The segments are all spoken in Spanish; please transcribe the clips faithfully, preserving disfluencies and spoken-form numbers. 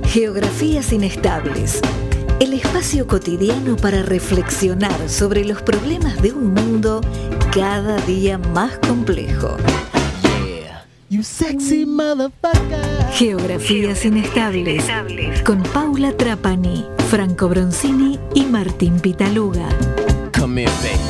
Geografías inestables. El espacio cotidiano para reflexionar sobre los problemas de un mundo cada día más complejo. Yeah. You sexy motherfucker. Geografías inestables. Con Paula Trapani, Franco Bronzini y Martín Pitaluga. Come here, baby.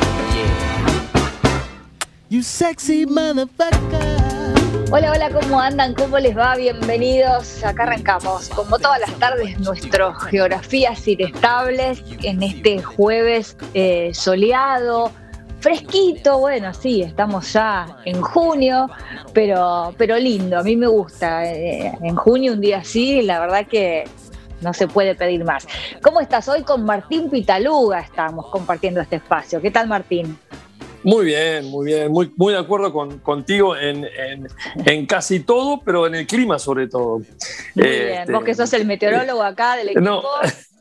Yeah. You sexy motherfucker. Hola, hola, ¿cómo andan? ¿Cómo les va? Bienvenidos. Acá arrancamos, como todas las tardes, nuestro Geografías Inestables en este jueves eh, soleado, fresquito. Bueno, sí, estamos ya en junio, pero, pero lindo. A mí me gusta. Eh, en junio, un día así, la verdad que no se puede pedir más. ¿Cómo estás? Hoy con Martín Pitaluga estamos compartiendo este espacio. ¿Qué tal, Martín? Muy bien, muy bien, muy, muy de acuerdo con, contigo en, en, en casi todo, pero en el clima sobre todo. Muy este, bien, vos que sos el meteorólogo acá del equipo. No,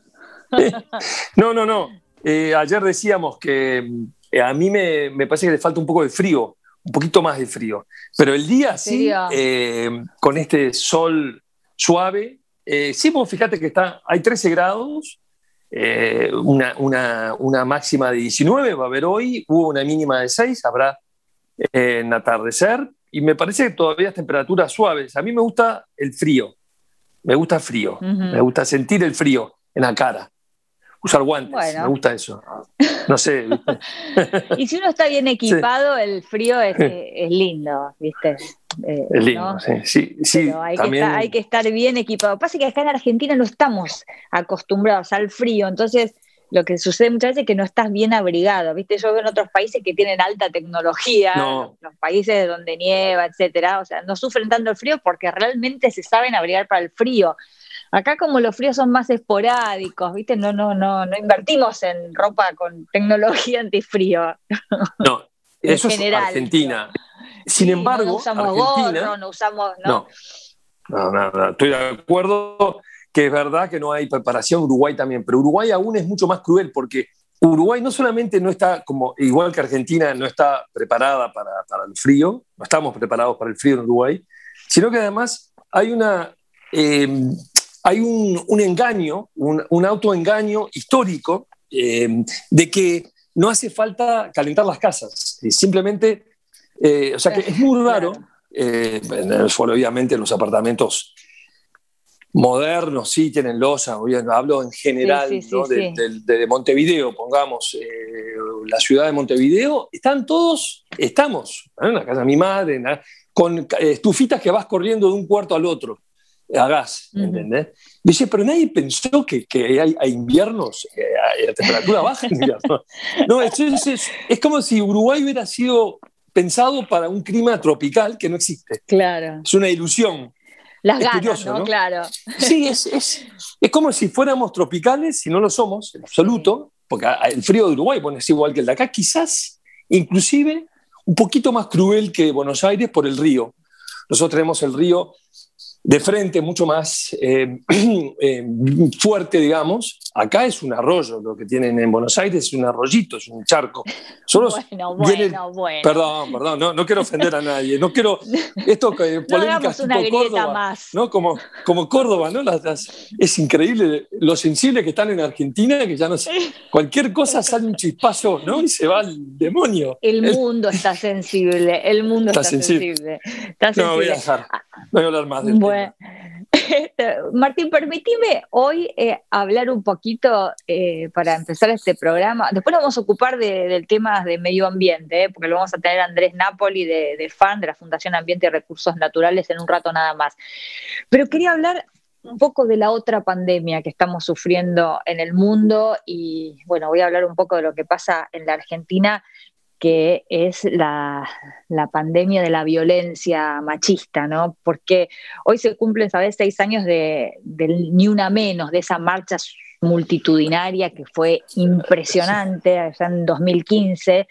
no, no. no. Eh, ayer decíamos que eh, a mí me, me parece que le falta un poco de frío, un poquito más de frío, pero el día sí, eh, con este sol suave, eh, sí, vos fíjate que está, hay trece grados. Eh, una, una, una máxima de diecinueve va a haber hoy, hubo una mínima de seis, habrá eh, en atardecer, y me parece que todavía es temperaturas suaves. A mí me gusta el frío, me gusta el frío, uh-huh. me gusta sentir el frío en la cara, usar guantes, bueno. Me gusta eso. No sé. Y si uno está bien equipado, sí. El frío es, es lindo, ¿viste? Eh, es lindo, ¿no? sí. sí, sí Pero hay, también... que estar, hay que estar bien equipado. Pasa que acá en Argentina no estamos acostumbrados al frío, entonces lo que sucede muchas veces es que no estás bien abrigado, ¿viste? Yo veo en otros países que tienen alta tecnología, no. los países donde nieva, etcétera, o sea, no sufren tanto el frío porque realmente se saben abrigar para el frío. Acá como los fríos son más esporádicos, ¿viste? No, no, no, no invertimos en ropa con tecnología antifrío. No, eso es Argentina. Sin sí, embargo, no usamos Argentina, gorro, no usamos... ¿no? No, no, no, no, estoy de acuerdo que es verdad que no hay preparación, Uruguay también, pero Uruguay aún es mucho más cruel porque Uruguay no solamente no está, como igual que Argentina, no está preparada para, para el frío, no estamos preparados para el frío en Uruguay, sino que además hay una... Eh, hay un, un engaño, un, un autoengaño histórico eh, de que no hace falta calentar las casas. Simplemente, eh, o sea que es muy raro, eh, obviamente los apartamentos modernos sí tienen losa, hablo en general, sí, sí, sí, ¿no? de, sí. de, de, de Montevideo, pongamos, eh, la ciudad de Montevideo, están todos, estamos, ¿no? En la casa de mi madre, la, con estufitas que vas corriendo de un cuarto al otro. A gas, ¿entendés? Uh-huh. Dice, pero nadie pensó que, que hay, hay inviernos, que hay, la temperatura baja en invierno. No, es, es, es como si Uruguay hubiera sido pensado para un clima tropical que no existe. Claro. Es una ilusión. Las es ganas, curioso, ¿no? ¿no? Claro. Sí, es, es, es como si fuéramos tropicales, si no lo somos, en absoluto, sí. Porque el frío de Uruguay bueno, es igual que el de acá, quizás, inclusive, un poquito más cruel que Buenos Aires por el río. Nosotros tenemos el río de frente, mucho más eh, eh, fuerte, digamos. Acá es un arroyo, lo que tienen en Buenos Aires es un arroyito, es un charco. Solo bueno, viene, bueno, bueno. Perdón, perdón, no, no quiero ofender a nadie, no quiero, esto eh, polémicas no tipo Córdoba, más. ¿no? Como, como Córdoba, ¿no? Las, las, es increíble lo sensible que están en Argentina, que ya no sé, cualquier cosa sale un chispazo, ¿no? Y se va al demonio. El mundo el, está sensible, el mundo está, está sensible. sensible. Está sensible. No, voy a dejar, no voy a hablar más del bueno. tema. Martín, permitime hoy eh, hablar un poquito eh, para empezar este programa. Después nos vamos a ocupar de, del tema de medio ambiente, eh, porque lo vamos a tener a Andrés Napoli de, de F A N, de la Fundación Ambiente y Recursos Naturales, en un rato nada más. Pero quería hablar un poco de la otra pandemia que estamos sufriendo en el mundo y, bueno, voy a hablar un poco de lo que pasa en la Argentina, que es la, la pandemia de la violencia machista, ¿no? Porque hoy se cumplen, ¿sabes?, seis años de, de Ni Una Menos, de esa marcha multitudinaria que fue impresionante allá en dos mil quince.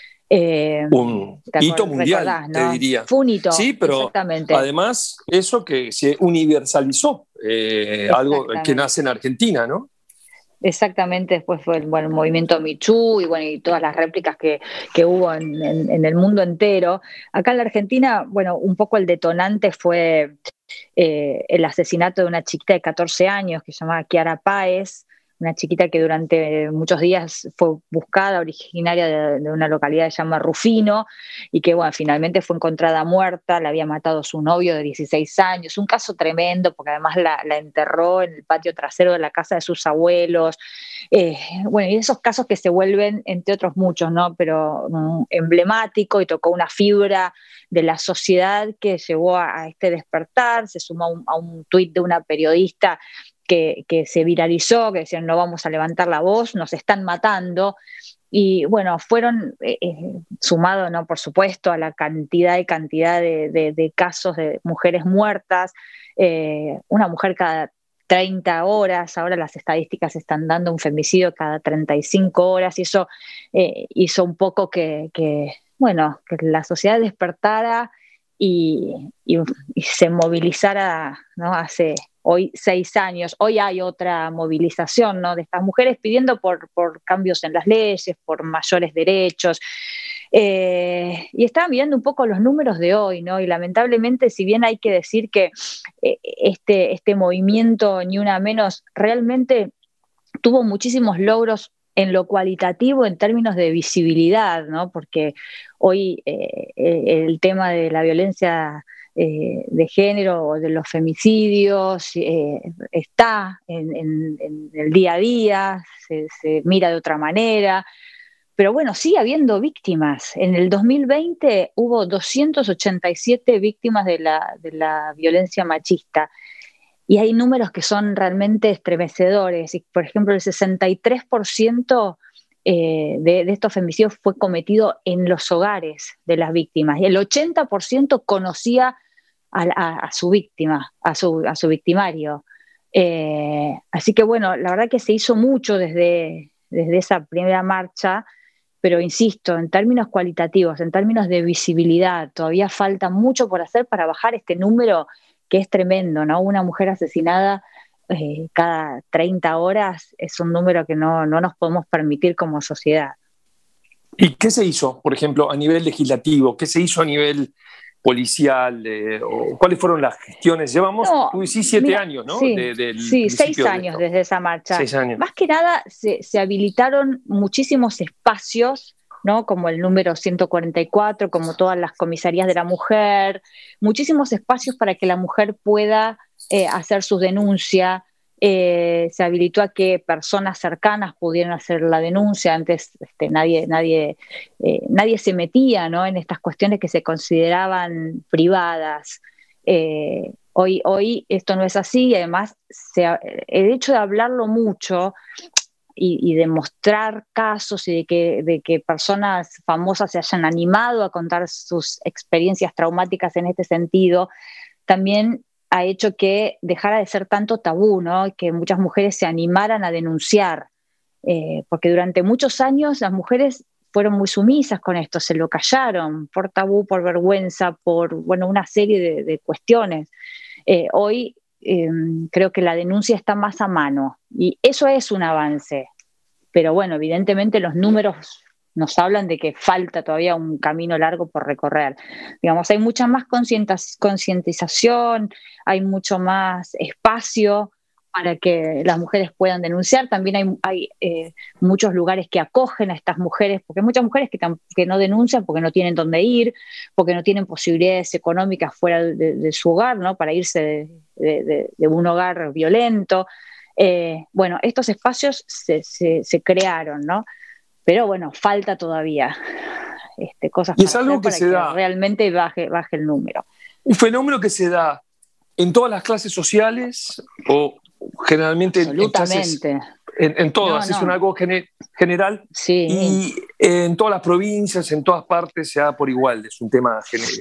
Eh, un hito mundial, ¿no? Te diría. Fue un hito, sí, pero exactamente. Además eso que se universalizó, eh, algo que nace en Argentina, ¿no? Exactamente, después fue el, bueno, el movimiento Me Too y, bueno, y todas las réplicas que, que hubo en, en, en el mundo entero. Acá en la Argentina, bueno, un poco el detonante fue eh, el asesinato de una chiquita de catorce años que se llamaba Kiara Páez, una chiquita que durante muchos días fue buscada, originaria de, de una localidad que se llama Rufino, y que bueno, finalmente fue encontrada muerta, la había matado su novio de dieciséis años, un caso tremendo, porque además la, la enterró en el patio trasero de la casa de sus abuelos. Eh, bueno, y esos casos que se vuelven, entre otros muchos, ¿no? Pero um, emblemático, y tocó una fibra de la sociedad que llevó a, a este despertar. Se sumó a un, a un tuit de una periodista Que, que se viralizó, que decían no vamos a levantar la voz, nos están matando. Y bueno, fueron eh, sumados, ¿no? Por supuesto, a la cantidad y cantidad de, de, de casos de mujeres muertas, eh, una mujer cada treinta horas, ahora las estadísticas están dando un femicidio cada treinta y cinco horas, y eso eh, hizo un poco que, que, bueno, que la sociedad despertara y, y, y se movilizara, ¿no? Hace hoy seis años, hoy hay otra movilización, ¿no? De estas mujeres pidiendo por, por cambios en las leyes, por mayores derechos, eh, y estaban mirando un poco los números de hoy, ¿no? Y lamentablemente, si bien hay que decir que eh, este, este movimiento Ni Una Menos realmente tuvo muchísimos logros en lo cualitativo, en términos de visibilidad, ¿no? Porque hoy eh, el tema de la violencia eh, de género o de los femicidios eh, está en, en, en el día a día, se, se mira de otra manera, pero bueno, sigue habiendo víctimas. En el dos mil veinte hubo doscientas ochenta y siete víctimas de la, de la violencia machista. Y hay números que son realmente estremecedores. Y, por ejemplo, el sesenta y tres por ciento eh, de, de estos femicidios fue cometido en los hogares de las víctimas. Y el ochenta por ciento conocía a, a, a su víctima, a su, a su victimario. Eh, así que, bueno, la verdad que se hizo mucho desde, desde esa primera marcha, pero insisto, en términos cualitativos, en términos de visibilidad, todavía falta mucho por hacer para bajar este número que es tremendo, ¿no? Una mujer asesinada eh, cada treinta horas es un número que no, no nos podemos permitir como sociedad. ¿Y qué se hizo, por ejemplo, a nivel legislativo? ¿Qué se hizo a nivel policial? Eh, o ¿Cuáles fueron las gestiones? Llevamos, no, tú decís, siete mira, años, ¿no? Sí, de, del sí seis de años desde esa marcha. Seis años. Más que nada se, se habilitaron muchísimos espacios, ¿no? Como el número ciento cuarenta y cuatro, como todas las comisarías de la mujer, muchísimos espacios para que la mujer pueda eh, hacer su denuncia. Eh, se habilitó a que personas cercanas pudieran hacer la denuncia. Antes este, nadie, nadie, eh, nadie se metía, ¿no? En estas cuestiones que se consideraban privadas. Eh, hoy, hoy esto no es así, y además se, el hecho de hablarlo mucho Y, y de mostrar casos y de que, de que personas famosas se hayan animado a contar sus experiencias traumáticas en este sentido, también ha hecho que dejara de ser tanto tabú, ¿no? Que muchas mujeres se animaran a denunciar, eh, porque durante muchos años las mujeres fueron muy sumisas con esto, se lo callaron por tabú, por vergüenza, por bueno, una serie de, de cuestiones. Eh, hoy Eh, creo que la denuncia está más a mano y eso es un avance, pero bueno, evidentemente los números nos hablan de que falta todavía un camino largo por recorrer. Digamos, hay mucha más concientización, hay mucho más espacio para que las mujeres puedan denunciar. También hay, hay eh, muchos lugares que acogen a estas mujeres, porque hay muchas mujeres que, que no denuncian porque no tienen dónde ir, porque no tienen posibilidades económicas fuera de, de su hogar, ¿no? Para irse de, de, de, de un hogar violento. Eh, bueno, estos espacios se, se, se crearon, ¿no? Pero bueno, falta todavía este, cosas y es para, algo que, para se que da. realmente baje, baje el número. Un fenómeno que se da en todas las clases sociales o generalmente en, clases, en, en todas, no, no. Es un algo gener, general sí. Y en todas las provincias, en todas partes se da por igual, es un tema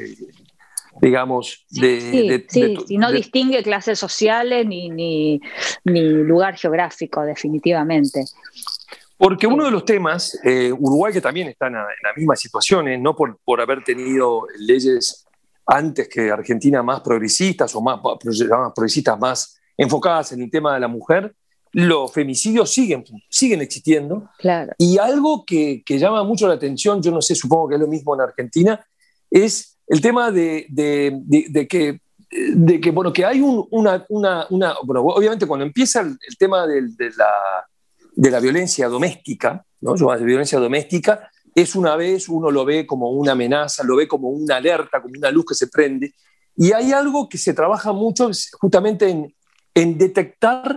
digamos de, sí, de, sí, de, sí, no de, distingue clases sociales ni, ni, ni lugar geográfico, definitivamente. Porque uno de los temas, eh, Uruguay que también está en la, en la misma situación, ¿eh? No por, por haber tenido leyes antes que Argentina más progresistas o más, más progresistas, más enfocadas en el tema de la mujer, los femicidios siguen, siguen existiendo. Claro. Y algo que, que llama mucho la atención, yo no sé, supongo que es lo mismo en Argentina, es el tema de, de, de, de que de que, bueno, que hay un, una, una, una... Bueno, obviamente cuando empieza el, el tema de, de, la, de la violencia doméstica, ¿no? Yo, la violencia doméstica es una vez, uno lo ve como una amenaza, lo ve como una alerta, como una luz que se prende, y hay algo que se trabaja mucho justamente en, en detectar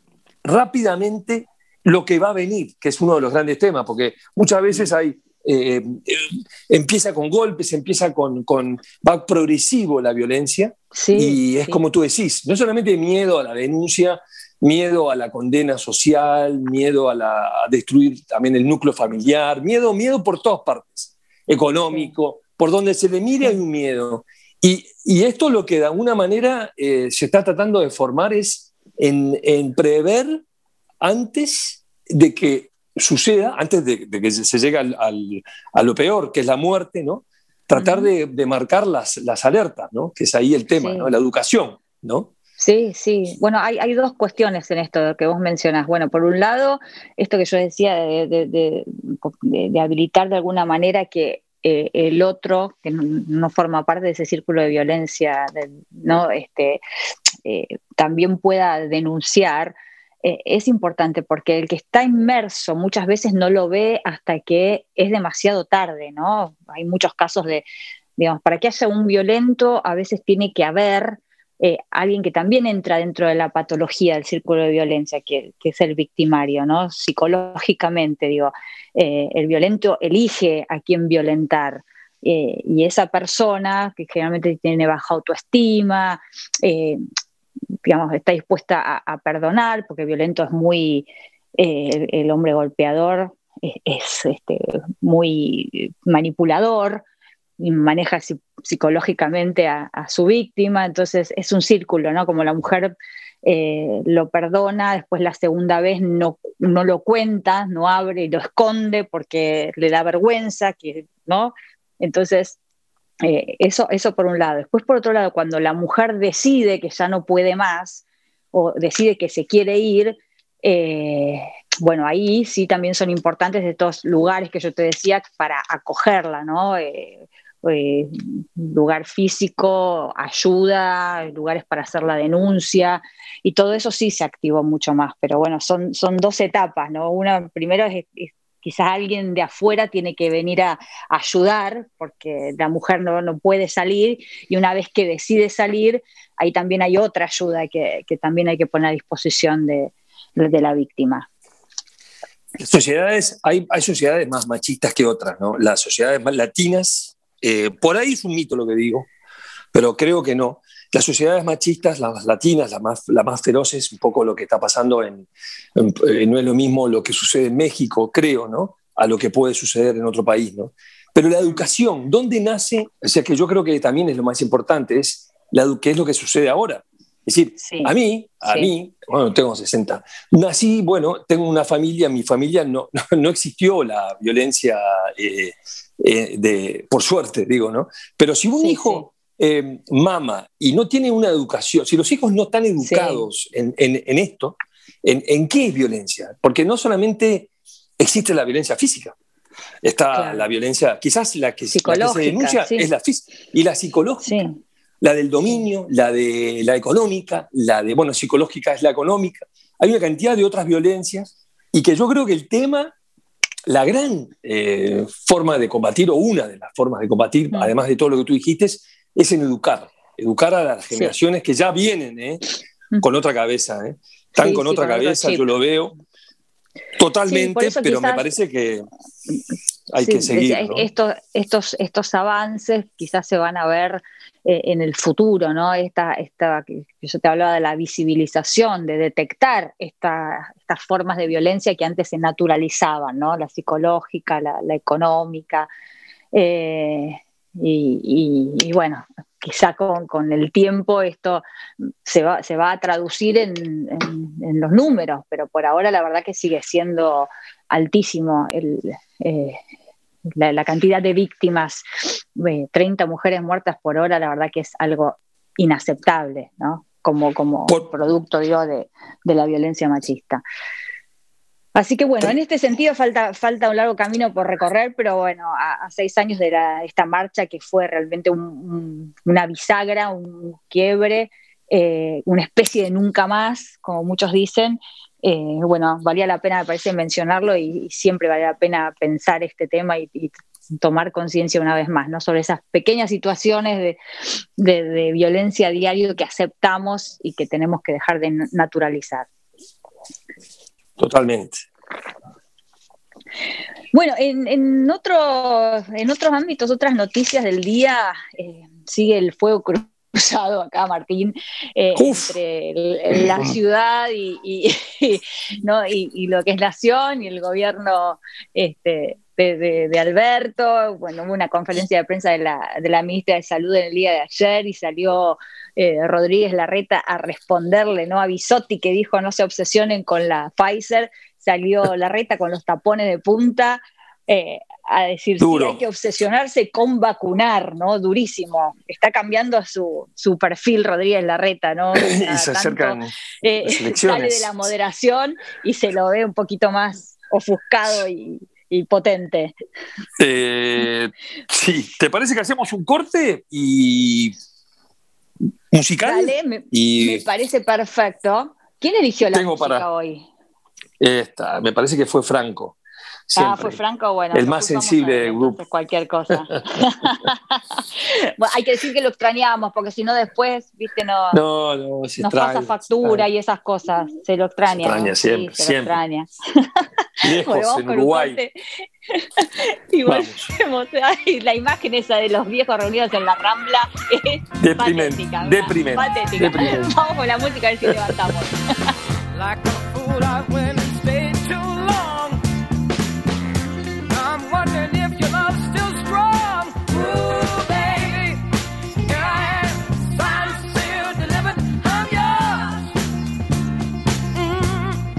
rápidamente lo que va a venir, que es uno de los grandes temas, porque muchas veces hay, eh, eh, empieza con golpes, empieza con, con, va progresivo la violencia, sí, y es sí. como tú decís, no solamente miedo a la denuncia, miedo a la condena social, miedo a, la, a destruir también el núcleo familiar, miedo, miedo por todas partes, económico, sí. Por donde se le mire sí. Hay un miedo. Y, y esto lo que de alguna manera eh, se está tratando de formar es en, en prever antes de que suceda, antes de, de que se llegue al, al, a lo peor, que es la muerte, ¿no? Tratar uh-huh. de, de marcar las, las alertas, ¿no? Que es ahí el tema, sí. ¿no? La educación, ¿no? Sí, sí. Bueno, hay, hay dos cuestiones en esto que vos mencionás. Bueno, por un lado, esto que yo decía de, de, de, de, de habilitar de alguna manera que eh, el otro, que no, no forma parte de ese círculo de violencia, de, ¿no? este, eh, también pueda denunciar, eh, es importante porque el que está inmerso muchas veces no lo ve hasta que es demasiado tarde, ¿no? Hay muchos casos de, digamos, para que haya un violento, a veces tiene que haber Eh, alguien que también entra dentro de la patología del círculo de violencia, que, que es el victimario, ¿no? Psicológicamente, digo, eh, el violento elige a quién violentar, eh, y esa persona, que generalmente tiene baja autoestima, eh, digamos, está dispuesta a, a perdonar, porque violento es muy, eh, el, el hombre golpeador es, es este, muy manipulador, y maneja psicológicamente a, a su víctima, entonces es un círculo, ¿no? Como la mujer eh, lo perdona, después la segunda vez no, no lo cuenta, no abre y lo esconde porque le da vergüenza, que, ¿no? Entonces, eh, eso, eso por un lado. Después, por otro lado, cuando la mujer decide que ya no puede más o decide que se quiere ir, eh, bueno, ahí sí también son importantes estos lugares que yo te decía para acogerla, ¿no? Eh, Eh, lugar físico, ayuda, lugares para hacer la denuncia, y todo eso sí se activó mucho más, pero bueno, son, son dos etapas, ¿no? Una, primero es, es quizás alguien de afuera tiene que venir a, a ayudar, porque la mujer no, no puede salir, y una vez que decide salir, ahí también hay otra ayuda que, que también hay que poner a disposición de, de la víctima. Sociedades, hay, hay sociedades más machistas que otras, ¿no? Las sociedades más latinas, Eh, por ahí es un mito lo que digo, pero creo que no. Las sociedades machistas, las latinas, las más, las más feroces, un poco lo que está pasando en, en, en, no es lo mismo lo que sucede en México, creo, ¿no? A lo que puede suceder en otro país, ¿no? Pero la educación, ¿dónde nace? O sea, que yo creo que también es lo más importante, es la, qué es lo que sucede ahora. Es decir, sí, a mí, a sí. mí, bueno, tengo sesenta, nací, bueno, tengo una familia, mi familia no, no, no existió la violencia, eh, eh, de, por suerte, digo, ¿no? Pero si un sí, hijo sí. Eh, mama y no tiene una educación, si los hijos no están educados sí. en, en, en esto, en, ¿en qué es violencia? Porque no solamente existe la violencia física, está claro. la violencia, quizás la que, la que se denuncia sí. es la física, y la psicológica. Sí. La del dominio, la de la económica, la de, bueno, psicológica es la económica. Hay una cantidad de otras violencias, y que yo creo que el tema, la gran eh, forma de combatir, o una de las formas de combatir, mm. además de todo lo que tú dijiste, es en educar. Educar a las generaciones sí. que ya vienen ¿eh? mm. con otra cabeza. ¿eh? Están sí, con sí, otra con cabeza, yo lo veo totalmente, sí, pero quizás, me parece que hay sí, que seguir. ¿no? Estos, estos, estos avances quizás se van a ver eh, en el futuro, ¿no? Esta, esta, que yo te hablaba de la visibilización, de detectar esta, estas formas de violencia que antes se naturalizaban, ¿no? La psicológica, la, la económica, eh, y, y, y bueno, quizá con, con el tiempo esto se va, se va a traducir en, en, en los números, pero por ahora la verdad que sigue siendo altísimo el, eh, la, la cantidad de víctimas, eh, treinta mujeres muertas por hora, la verdad que es algo inaceptable, ¿no? Como, como por, producto, digo, de, de la violencia machista. Así que bueno, en este sentido falta, falta un largo camino por recorrer, pero bueno, a, a seis años de la, esta marcha que fue realmente un, un, una bisagra, un quiebre, eh, una especie de nunca más, como muchos dicen, eh, bueno, valía la pena, me parece, mencionarlo y, y siempre vale la pena pensar este tema y, y tomar conciencia una vez más, ¿no? Sobre esas pequeñas situaciones de, de, de violencia diaria que aceptamos y que tenemos que dejar de naturalizar. Totalmente. Bueno, en, en, otro, en otros ámbitos, otras noticias del día, eh, sigue el fuego cruzado acá, Martín, eh, entre el, la ciudad y, y, y, ¿no? y, y lo que es Nación y el gobierno este, de, de, de Alberto. Bueno, hubo una conferencia de prensa de la, de la ministra de Salud en el día de ayer y salió eh, Rodríguez Larreta a responderle, ¿no? A Bisotti, que dijo no se obsesionen con la Pfizer. Salió Larreta con los tapones de punta eh, a decir si sí, hay que obsesionarse con vacunar, ¿no? Durísimo. Está cambiando su, su perfil Rodríguez Larreta, ¿no? Y se acercan eh, las elecciones. Sale de la moderación y se lo ve un poquito más ofuscado y, y potente. Eh, sí, ¿te parece que hacemos un corte y musical? Dale, me, y... me parece perfecto. ¿Quién eligió la Tengo música para... hoy? Esta, me parece que fue Franco. Siempre. Ah, fue Franco, bueno. El más sensible del grupo. Cualquier cosa. Bueno, hay que decir que lo extrañamos, porque si no después, viste, no, no, no se nos extraña, pasa factura y esas cosas. Se lo extraña. Se extraña, ¿no? siempre, Sí, se siempre. Lo extraña. Lejos, bueno, en Uruguay. Y volvemos. Ay, la imagen esa de los viejos reunidos en la Rambla es deprimente, patética. Deprimente. Patética. Deprimente. Vamos con la música a ver si levantamos. Like a fool, I went and stayed too long. I'm wondering if your love's still strong. Ooh, baby, here I am, signed, sealed, delivered, I'm yours. Mm-hmm.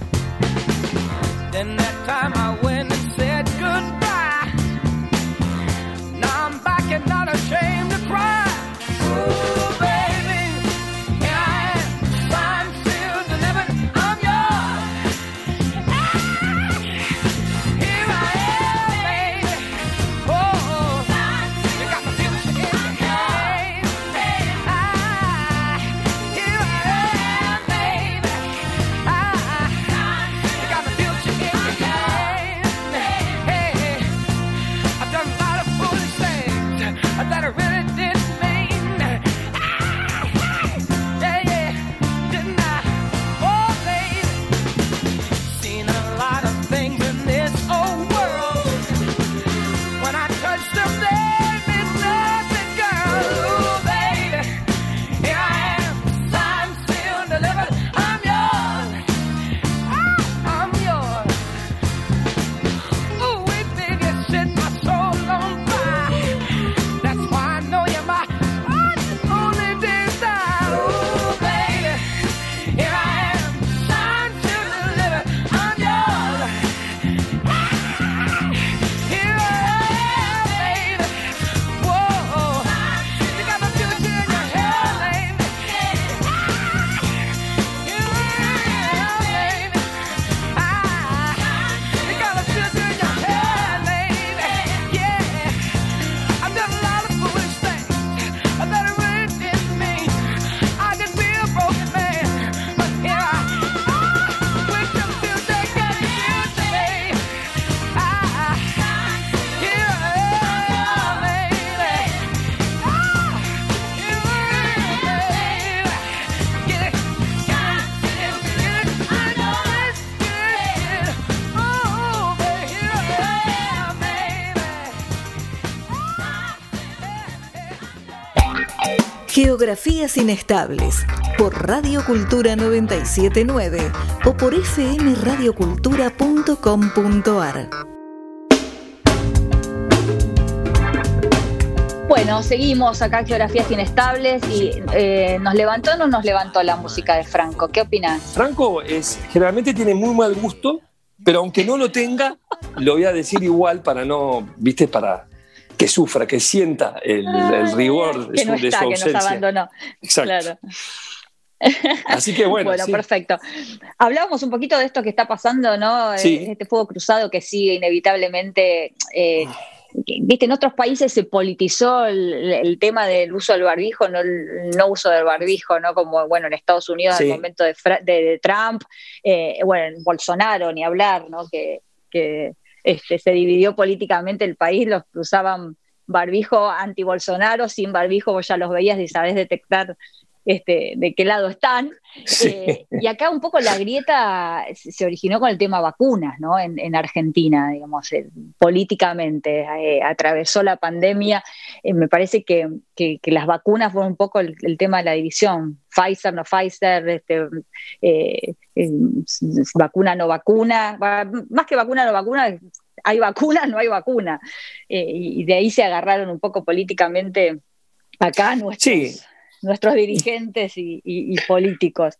Then that time I went and said goodbye. Now I'm back and not ashamed to cry. Ooh, baby, here I am, signed, sealed, delivered, I'm yours. Ah, here I am, baby. Oh, you got my future in your hands. Ah, here I am, baby. Ah, you got my future in your hands. Hey, I've done a lot of foolish things that I really didn't mean. Ah, yeah, yeah, didn't I? Oh, baby, seen a lot of things in this old world. When I touch them, there is nothing, girl. Ooh, baby, here I am, signed, sealed, delivered, I'm yours. Ah, I'm yours. Ooh, wait, baby, you set my soul on fire. That's why I know you're my only desire. Ooh, baby, here I am, signed, sealed, delivered, I'm yours. Ah, here I am, baby. Whoa, you got my future in your hand, baby. Ah, here I am, baby. Ah, you got my future in your hand, baby. Yeah, I've done a lot of foolish things that I really didn't mean. I could be a broken man, but here I am with your future, got your future, baby. Ah, here I am, baby. Ah, here I am, baby. Get it, get it, get it, I know it's good. Oh, baby, here I am, baby. Geografías Inestables, por Radio Cultura noventa y siete punto nueve o por f m radio cultura punto com punto a r. Bueno, seguimos acá en Geografías Inestables y eh, ¿nos levantó o no nos levantó la música de Franco? ¿Qué opinás? Franco es, generalmente tiene muy mal gusto, pero aunque no lo tenga, lo voy a decir igual para no, viste, para que sufra, que sienta el, el rigor de que su, no de está, su que ausencia. nos abandonó. Exacto. Claro. Así que bueno. Bueno, sí. perfecto. Hablábamos un poquito de esto que está pasando, ¿no? Sí. Este fuego cruzado que sigue inevitablemente. Eh, Viste, en otros países se politizó el, el tema del uso del barbijo, no el no uso del barbijo, ¿no? Como, bueno, en Estados Unidos, Sí. al momento de, de, de Trump, eh, bueno, en Bolsonaro, ni hablar, ¿no? Que, que este, se dividió políticamente el país, los que usaban barbijo anti-Bolsonaro, sin barbijo vos ya los veías y sabés detectar este, de qué lado están. Sí. Eh, y acá un poco la grieta se originó con el tema vacunas, ¿no? En, en Argentina, digamos, eh, políticamente, eh, atravesó la pandemia. Eh, me parece que, que, que las vacunas fueron un poco el, el tema de la división. Pfizer, no Pfizer, este, eh, eh, vacuna, no vacuna. Más que vacuna, no vacuna, hay vacuna, no hay vacuna. Eh, y de ahí se agarraron un poco políticamente acá nuestros... Sí. nuestros dirigentes y, y, y políticos.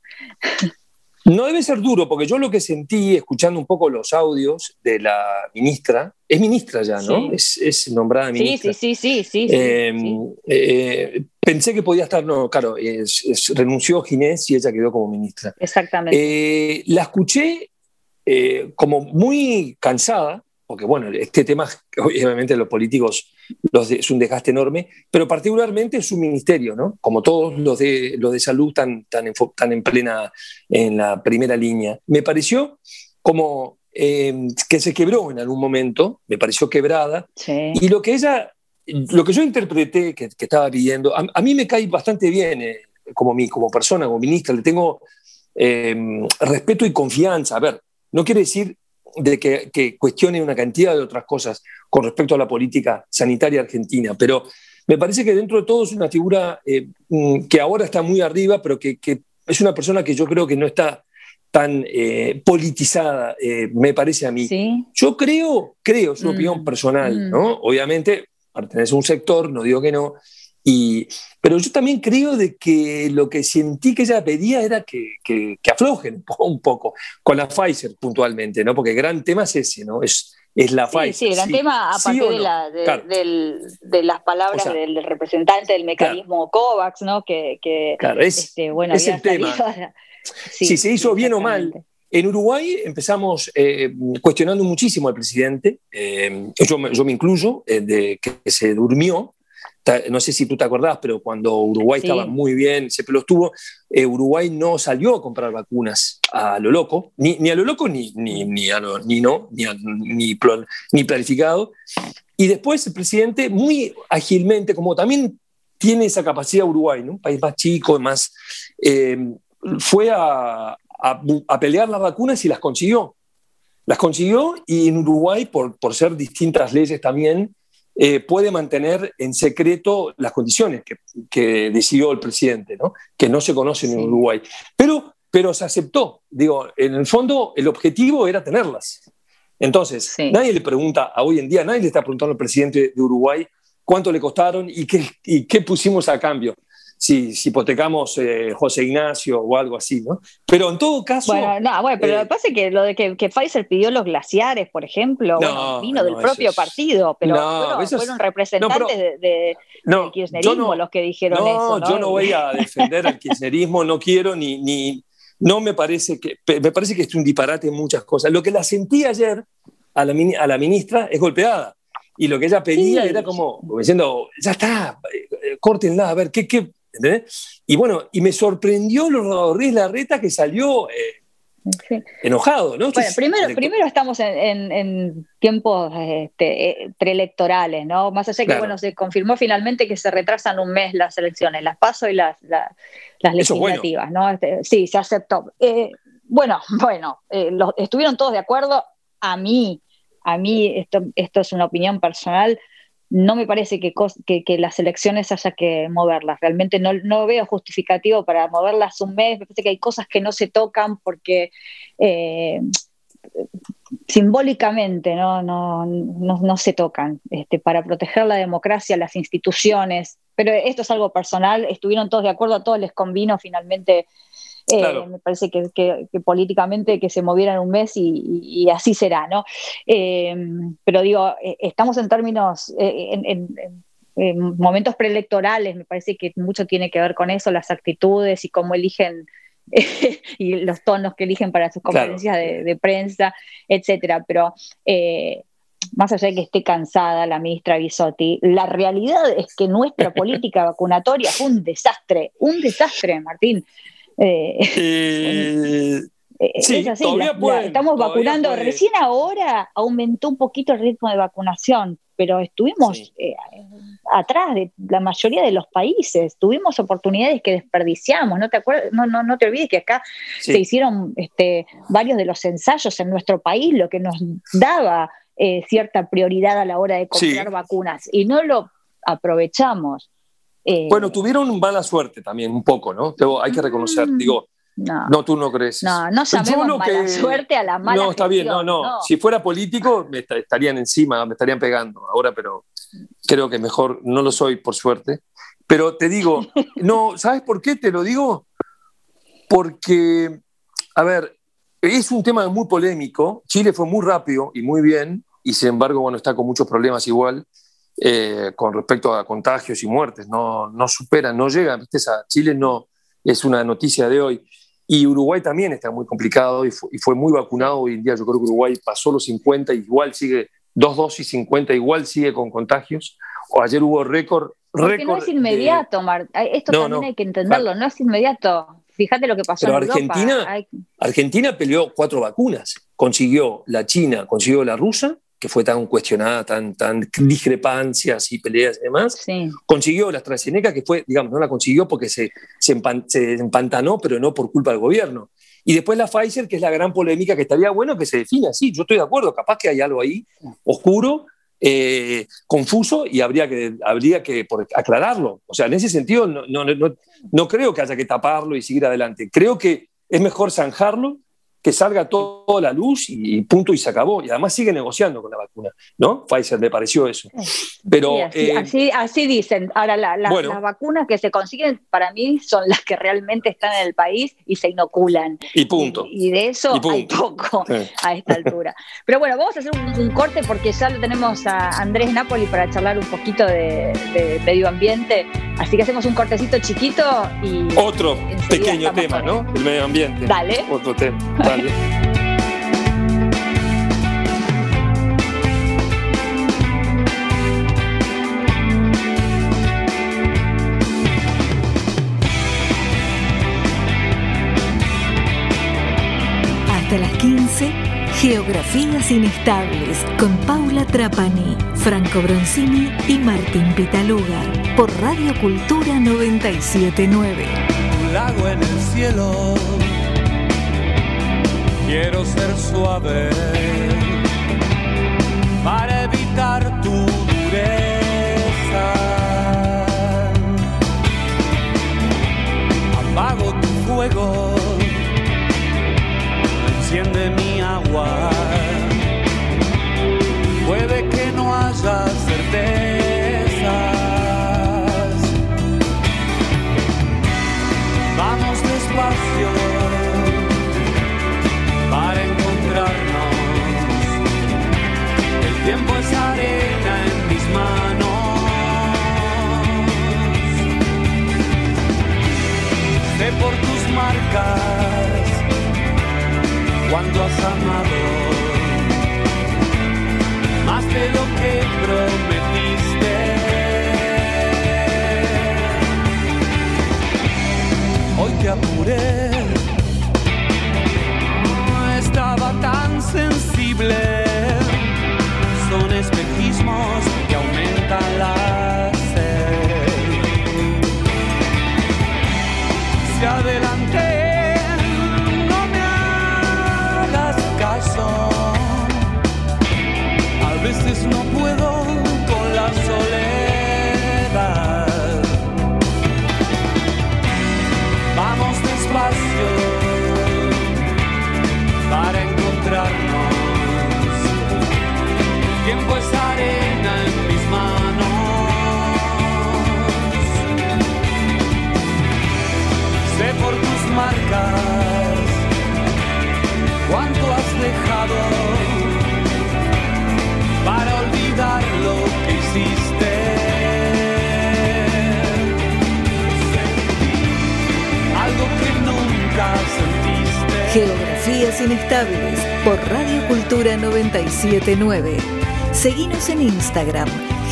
No debe ser duro, porque yo lo que sentí, escuchando un poco los audios de la ministra, es ministra ya, ¿no? Sí. Es, es nombrada ministra. Sí, sí, sí, sí. sí, eh, sí. Eh, pensé que podía estar, no, claro, es, es, renunció Ginés y ella quedó como ministra. Exactamente. Eh, la escuché eh, como muy cansada, porque bueno, este tema, obviamente los políticos los de, es un desgaste enorme, pero particularmente su ministerio, ¿no? Como todos los de, los de salud tan, tan, en, tan en plena, en la primera línea. Me pareció como eh, que se quebró en algún momento, me pareció quebrada, sí. Y lo que ella, lo que yo interpreté que, que estaba pidiendo, a, a mí me cae bastante bien eh, como, mi, como persona, como ministra, le tengo eh, respeto y confianza. A ver, no quiere decir de que, que cuestione una cantidad de otras cosas con respecto a la política sanitaria argentina, pero me parece que dentro de todo es una figura eh, que ahora está muy arriba, pero que, que es una persona que yo creo que no está tan eh, politizada, eh, me parece a mí. ¿Sí? Yo creo, creo, es una mm, opinión personal, mm. ¿no? Obviamente pertenece a un sector, no digo que no, y, pero yo también creo de que lo que sentí que ella pedía era que, que, que aflojen un poco, con la Pfizer puntualmente, ¿no? Porque el gran tema es ese, ¿no? Es, es la sí, Pfizer. Sí, el gran sí, tema a partir sí de, la, de, claro. del, de las palabras o sea, del representante del mecanismo claro. COVAX, ¿no? Que, que claro, es, este, bueno, es el tema. A... Sí, si se hizo bien o mal. En Uruguay empezamos eh, cuestionando muchísimo al presidente, eh, yo, yo me incluyo, eh, de que se durmió. No sé si tú te acordás, pero cuando Uruguay sí. estaba muy bien, se lo estuvo, eh, Uruguay no salió a comprar vacunas a lo loco, ni, ni a lo loco ni, ni, ni, a lo, ni no, ni, a, ni, plan, ni planificado. Y después el presidente muy ágilmente, como también tiene esa capacidad Uruguay, ¿no? Un país más chico, más, eh, fue a, a, a pelear las vacunas y las consiguió. Las consiguió y en Uruguay, por, por ser distintas leyes también, Eh, puede mantener en secreto las condiciones que, que decidió el presidente, ¿no? Que no se conocen sí. en Uruguay. Pero, pero se aceptó. Digo, en el fondo, el objetivo era tenerlas. Entonces, sí. nadie le pregunta, a hoy en día, nadie le está preguntando al presidente de Uruguay cuánto le costaron y qué, y qué pusimos a cambio. Si, si hipotecamos eh, José Ignacio o algo así, ¿no? Pero en todo caso... Bueno, no, bueno pero eh, lo que pasa es que lo de que, que Pfizer pidió los glaciares, por ejemplo, no, bueno, vino no, del propio es, partido, pero no, fueron, fueron representantes no, pero, de, de, no, del kirchnerismo no, los que dijeron no, eso, ¿no? Yo no voy a defender al kirchnerismo, no quiero ni... ni no me parece que... Me parece que es un disparate en muchas cosas. Lo que la sentí ayer a la, a la ministra es golpeada. Y lo que ella pedía sí. era como, como diciendo, ya está, córtenla, a ver, ¿qué...? qué ¿entendés? Y bueno, y me sorprendió Rodríguez Larreta que salió eh, sí. enojado, ¿no? Bueno, primero, primero estamos en, en, en tiempos este, preelectorales, ¿no? Más allá que, claro. bueno, se confirmó finalmente que se retrasan un mes las elecciones, las PASO y las, las, las legislativas, bueno. ¿no? Este, sí, se aceptó. Eh, bueno, bueno, eh, los, estuvieron todos de acuerdo. A mí, a mí, esto, esto es una opinión personal, no me parece que, que, que las elecciones haya que moverlas. Realmente no, no veo justificativo para moverlas un mes. Me parece que hay cosas que no se tocan porque eh, simbólicamente no, no, no, no se tocan este, para proteger la democracia, las instituciones. Pero esto es algo personal. Estuvieron todos de acuerdo, a todos les convino finalmente. Eh, claro. Me parece que, que, que políticamente que se movieran un mes y, y, y así será, ¿no? Eh, pero digo, eh, estamos en términos, eh, en, en, eh, momentos preelectorales, me parece que mucho tiene que ver con eso, las actitudes y cómo eligen eh, y los tonos que eligen para sus conferencias claro. de, de prensa, etcétera. Pero eh, más allá de que esté cansada la ministra Bisotti, la realidad es que nuestra política vacunatoria fue un desastre, un desastre, Martín. Eh, eh, sí, es así, todavía la, pueden, la, estamos vacunando, puede. Recién ahora aumentó un poquito el ritmo de vacunación, pero estuvimos sí. eh, atrás de la mayoría de los países, tuvimos oportunidades que desperdiciamos, no te acuerdas, no, no, no te olvides que acá sí. se hicieron este, varios de los ensayos en nuestro país, lo que nos daba eh, cierta prioridad a la hora de comprar sí. vacunas, y no lo aprovechamos. Eh, bueno, tuvieron mala suerte también, un poco, ¿no? Debo, hay que reconocer, mm, digo, no, no, tú no crees. No, no llamemos mala que, suerte a la mala No, está gestión, bien, no, no, no. Si fuera político, me estarían encima, me estarían pegando ahora, pero creo que mejor no lo soy, por suerte. Pero te digo, no, ¿sabes por qué te lo digo? Porque, a ver, es un tema muy polémico. Chile fue muy rápido y muy bien, y sin embargo, bueno, está con muchos problemas igual. Eh, con respecto a contagios y muertes, no, no superan, no llegan, ¿viste? A Chile no es una noticia de hoy, y Uruguay también está muy complicado y fue, y fue muy vacunado hoy en día. Yo creo que Uruguay pasó los cincuenta, igual sigue, dos dosis cincuenta, igual sigue con contagios, o ayer hubo récord. Porque récord no es inmediato, de... Mar, esto no, también no, hay que entenderlo, claro. No es inmediato. Fíjate lo que pasó Pero en Argentina, Europa. Hay... Argentina peleó cuatro vacunas, consiguió la China, consiguió la rusa, que fue tan cuestionada, tan, tan discrepancias y peleas y demás, sí. Consiguió la AstraZeneca, que fue, digamos, no la consiguió porque se, se, empan, se empantanó, pero no por culpa del gobierno. Y después la Pfizer, que es la gran polémica, que estaría bueno que se defina así. Yo estoy de acuerdo, capaz que hay algo ahí oscuro, eh, confuso, y habría que, habría que por, aclararlo. O sea, en ese sentido no, no, no, no creo que haya que taparlo y seguir adelante. Creo que es mejor zanjarlo, que salga toda la luz y punto, y se acabó. Y además sigue negociando con la vacuna, ¿no? Pfizer, me pareció eso. Pero, sí, así, eh, así, así dicen. Ahora, la, la, bueno, las vacunas que se consiguen, para mí, son las que realmente están en el país y se inoculan. Y punto. Y, y de eso y hay poco sí. a esta altura. Pero bueno, vamos a hacer un, un corte porque ya lo tenemos a Andrés Napoli para charlar un poquito de, de medio ambiente. Así que hacemos un cortecito chiquito y... Otro pequeño tema, ¿no? El medio ambiente. Dale. Otro tema. Dale. Hasta las quince, Geografías Inestables con Paula Trapani, Franco Bronzini y Martín Pitaluga por Radio Cultura noventa y siete punto nueve. Un lago en el cielo, quiero ser suave para evitar tu dureza. Apago tu fuego, enciende mi agua. Puede que no haya certezas. Vamos despacio para encontrarnos. El tiempo es arena en mis manos. Sé por tus marcas cuando has amado más de lo que prometiste. Hoy te apuré, no estaba tan sensible. Son espejismos que aumentan la sed. Si adelanté, no me hagas caso. Geografías Inestables por Radio Cultura noventa y siete punto nueve. Seguinos en Instagram,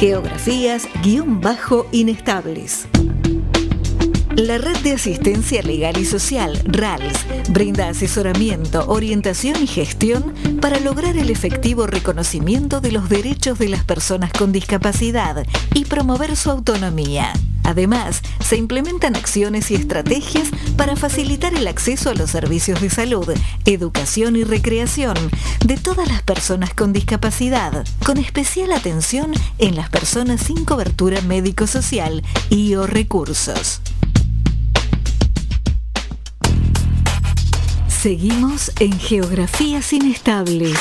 geografías-inestables. La Red de Asistencia Legal y Social, R A L S, brinda asesoramiento, orientación y gestión para lograr el efectivo reconocimiento de los derechos de las personas con discapacidad y promover su autonomía. Además, se implementan acciones y estrategias para facilitar el acceso a los servicios de salud, educación y recreación de todas las personas con discapacidad, con especial atención en las personas sin cobertura médico-social y o recursos. Seguimos en Geografías Inestables.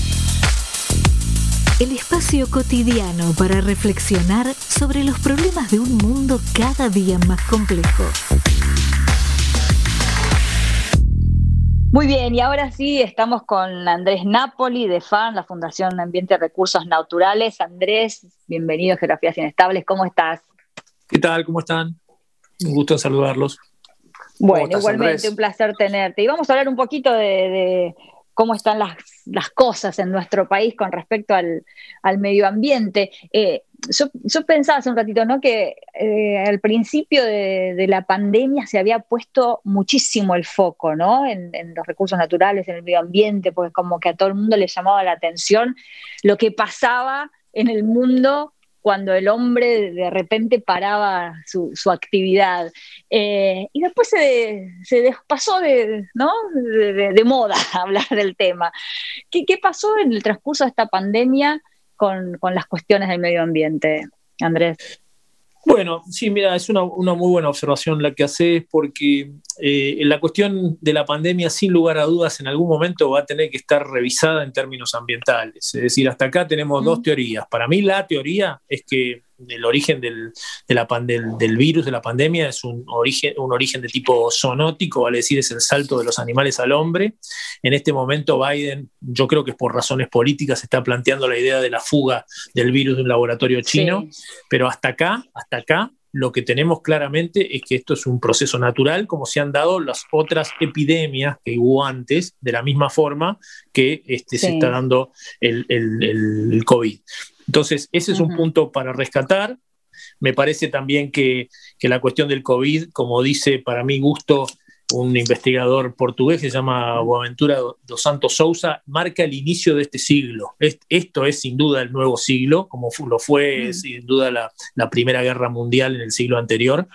El espacio cotidiano para reflexionar sobre los problemas de un mundo cada día más complejo. Muy bien, y ahora sí estamos con Andrés Napoli de F A N, la Fundación Ambiente y Recursos Naturales. Andrés, bienvenido a Geografías Inestables, ¿cómo estás? ¿Qué tal? ¿Cómo están? Un gusto en saludarlos. Bueno, estás, igualmente, Andrés? un placer tenerte. Y vamos a hablar un poquito de, de cómo están las, las cosas en nuestro país con respecto al, al medio ambiente. Eh, yo, yo pensaba hace un ratito, ¿no?, que eh, al principio de, de la pandemia se había puesto muchísimo el foco, ¿no?, en, en los recursos naturales, en el medio ambiente, porque como que a todo el mundo le llamaba la atención lo que pasaba en el mundo cuando el hombre de repente paraba su, su actividad. Eh, y después se, se pasó de, ¿no? de, de, de moda hablar del tema. ¿Qué, ¿Qué pasó en el transcurso de esta pandemia con, con las cuestiones del medio ambiente, Andrés? Bueno, sí, mira, es una, una muy buena observación la que haces, porque eh, la cuestión de la pandemia, sin lugar a dudas, en algún momento va a tener que estar revisada en términos ambientales. Es decir, hasta acá tenemos mm. dos teorías. Para mí la teoría es que el origen del, de la pan, del, del virus, de la pandemia, es un origen, un origen de tipo zoonótico, vale decir, es el salto de los animales al hombre. En este momento Biden, yo creo que es por razones políticas, está planteando la idea de la fuga del virus de un laboratorio chino, sí. Pero hasta acá, hasta acá, lo que tenemos claramente es que esto es un proceso natural, como se han dado las otras epidemias que hubo antes, de la misma forma que este, sí. se está dando el, el, el, el COVID. Entonces, ese es un uh-huh. punto para rescatar. Me parece también que, que la cuestión del COVID, como dice para mi gusto un investigador portugués que se llama Boaventura dos Santos Sousa, marca el inicio de este siglo. Esto es sin duda el nuevo siglo, como lo fue uh-huh. sin duda la, la Primera Guerra Mundial en el siglo anterior.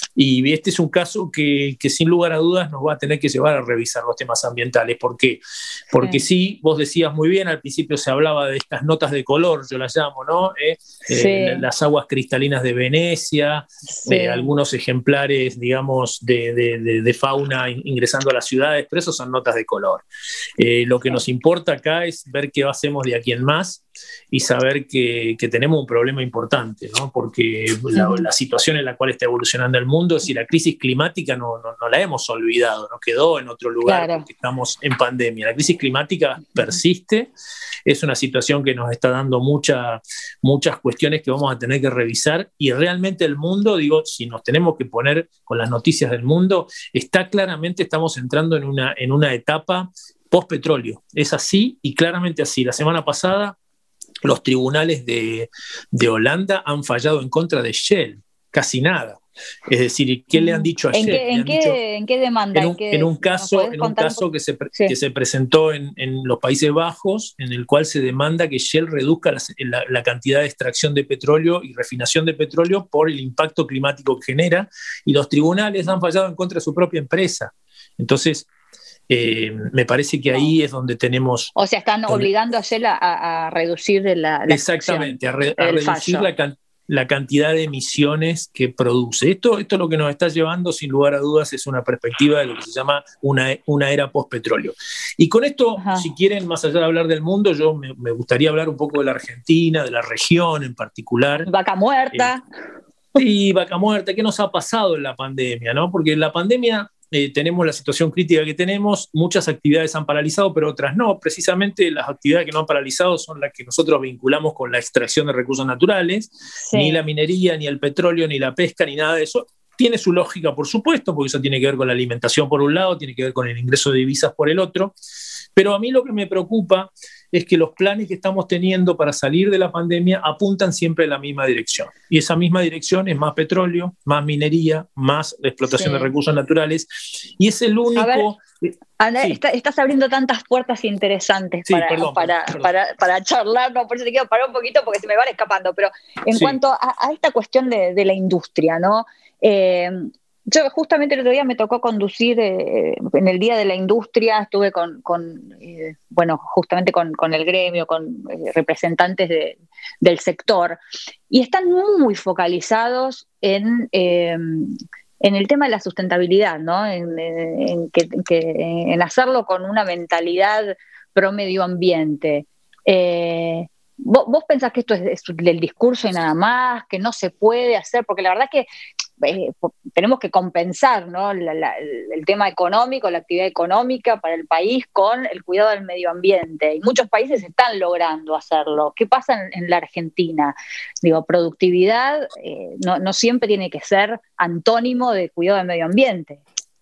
Y este es un caso que, que sin lugar a dudas nos va a tener que llevar a revisar los temas ambientales. ¿Por qué? Porque sí. sí, vos decías muy bien, al principio se hablaba de estas notas de color, yo las llamo, ¿no? Eh, sí. eh, las aguas cristalinas de Venecia, sí. eh, algunos ejemplares, digamos, de, de, de, de fauna ingresando a las ciudades, pero eso son notas de color. Eh, lo que nos importa acá es ver qué hacemos de aquí en más y saber que, que tenemos un problema importante, ¿no? Porque la, la situación en la cual está evolucionando el mundo, si la crisis climática no, no, no la hemos olvidado, no quedó en otro lugar, claro. Porque estamos en pandemia. La crisis climática persiste, es una situación que nos está dando mucha, muchas cuestiones que vamos a tener que revisar, y realmente el mundo, digo, si nos tenemos que poner con las noticias del mundo, está claramente, estamos entrando en una, en una etapa post-petróleo. Es así y claramente así. La semana pasada los tribunales de, de Holanda han fallado en contra de Shell, casi nada. Es decir, ¿qué le han dicho a ¿En Shell? Qué, ¿En, qué, dicho, ¿En qué demanda? En un, qué, en un caso, en un caso que, se, sí. que se presentó en, en los Países Bajos, en el cual se demanda que Shell reduzca la, la, la cantidad de extracción de petróleo y refinación de petróleo por el impacto climático que genera, y los tribunales han fallado en contra de su propia empresa. Entonces, Eh, me parece que ahí es donde tenemos... O sea, están donde, obligando a Shell a, a reducir la, la Exactamente, a, re, a reducir la, can, la cantidad de emisiones que produce. Esto, esto lo que nos está llevando, sin lugar a dudas, es una perspectiva de lo que se llama una, una era post-petróleo. Y con esto, Ajá. si quieren, más allá de hablar del mundo, yo me, me gustaría hablar un poco de la Argentina, de la región en particular. Vaca muerta. Eh, sí, vaca muerta. ¿Qué nos ha pasado en la pandemia, no? Porque en la pandemia... Eh, tenemos la situación crítica que tenemos, muchas actividades han paralizado, pero otras no. Precisamente las actividades que no han paralizado son las que nosotros vinculamos con la extracción de recursos naturales, sí. Ni la minería, ni el petróleo, ni la pesca, ni nada de eso. tiene su lógica, por supuesto, porque eso tiene que ver con la alimentación por un lado, tiene que ver con el ingreso de divisas por el otro, pero a mí lo que me preocupa es que los planes que estamos teniendo para salir de la pandemia apuntan siempre en la misma dirección. Y esa misma dirección es más petróleo, más minería, más explotación sí. de recursos naturales. Y es el único... Ver, Andrés, sí. está, estás abriendo tantas puertas interesantes sí, para, perdón, para, perdón. Para, para charlar. No, por eso te quiero parar un poquito porque se me van escapando. Pero en sí. cuanto a, a esta cuestión de, de la industria, ¿no? Eh, Yo justamente el otro día me tocó conducir eh, en el Día de la Industria, estuve con, con eh, bueno, justamente con, con el gremio, con eh, representantes de, del sector, y están muy focalizados en, eh, en el tema de la sustentabilidad, ¿no? En, en, en, que, que, en hacerlo con una mentalidad pro medio ambiente. Eh, ¿vos, ¿Vos pensás que esto es, es del discurso y nada más, que no se puede hacer? Porque la verdad que Eh, tenemos que compensar, ¿no? la, la, el tema económico, la actividad económica para el país con el cuidado del medio ambiente, y muchos países están logrando hacerlo. ¿Qué pasa en, en la Argentina? Digo, productividad eh, no, no siempre tiene que ser antónimo de cuidado del medio ambiente.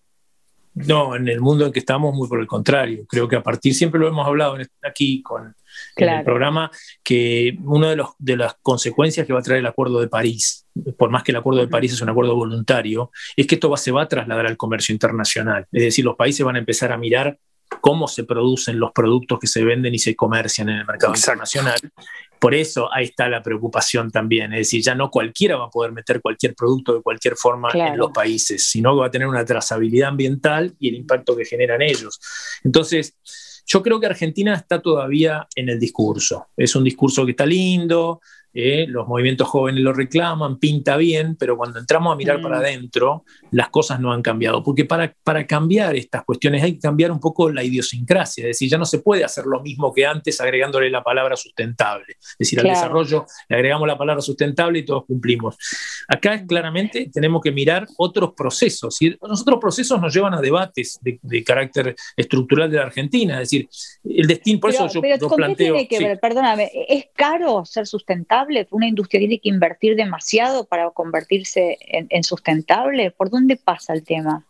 No, en el mundo en que estamos, muy por el contrario. Creo que a partir, siempre lo hemos hablado aquí con claro. en el programa, que una de, los, de las consecuencias que va a traer el Acuerdo de París, por más que el Acuerdo de París es un acuerdo voluntario, es que esto va, se va a trasladar al comercio internacional. Es decir, los países van a empezar a mirar cómo se producen los productos que se venden y se comercian en el mercado Exacto. internacional. Por eso ahí está la preocupación también, es decir, ya no cualquiera va a poder meter cualquier producto de cualquier forma claro. en los países, sino que va a tener una trazabilidad ambiental y el impacto que generan ellos. Entonces, yo creo que Argentina está todavía en el discurso. Es un discurso que está lindo, eh, los movimientos jóvenes lo reclaman, pinta bien, pero cuando entramos a mirar mm. para adentro, las cosas no han cambiado. Porque para, para cambiar estas cuestiones hay que cambiar un poco la idiosincrasia. Es decir, ya no se puede hacer lo mismo que antes agregándole la palabra sustentable. Es decir, claro. al desarrollo le agregamos la palabra sustentable y todos cumplimos. Acá claramente tenemos que mirar otros procesos. Y los otros procesos nos llevan a debates de, de carácter estructural de la Argentina. Es decir, el destino, por pero, eso yo, pero yo ¿con planteo... qué tiene que sí. ver? Perdóname, ¿es caro ser sustentable? ¿Una industria tiene que invertir demasiado para convertirse en, en sustentable? ¿Por dónde pasa el tema?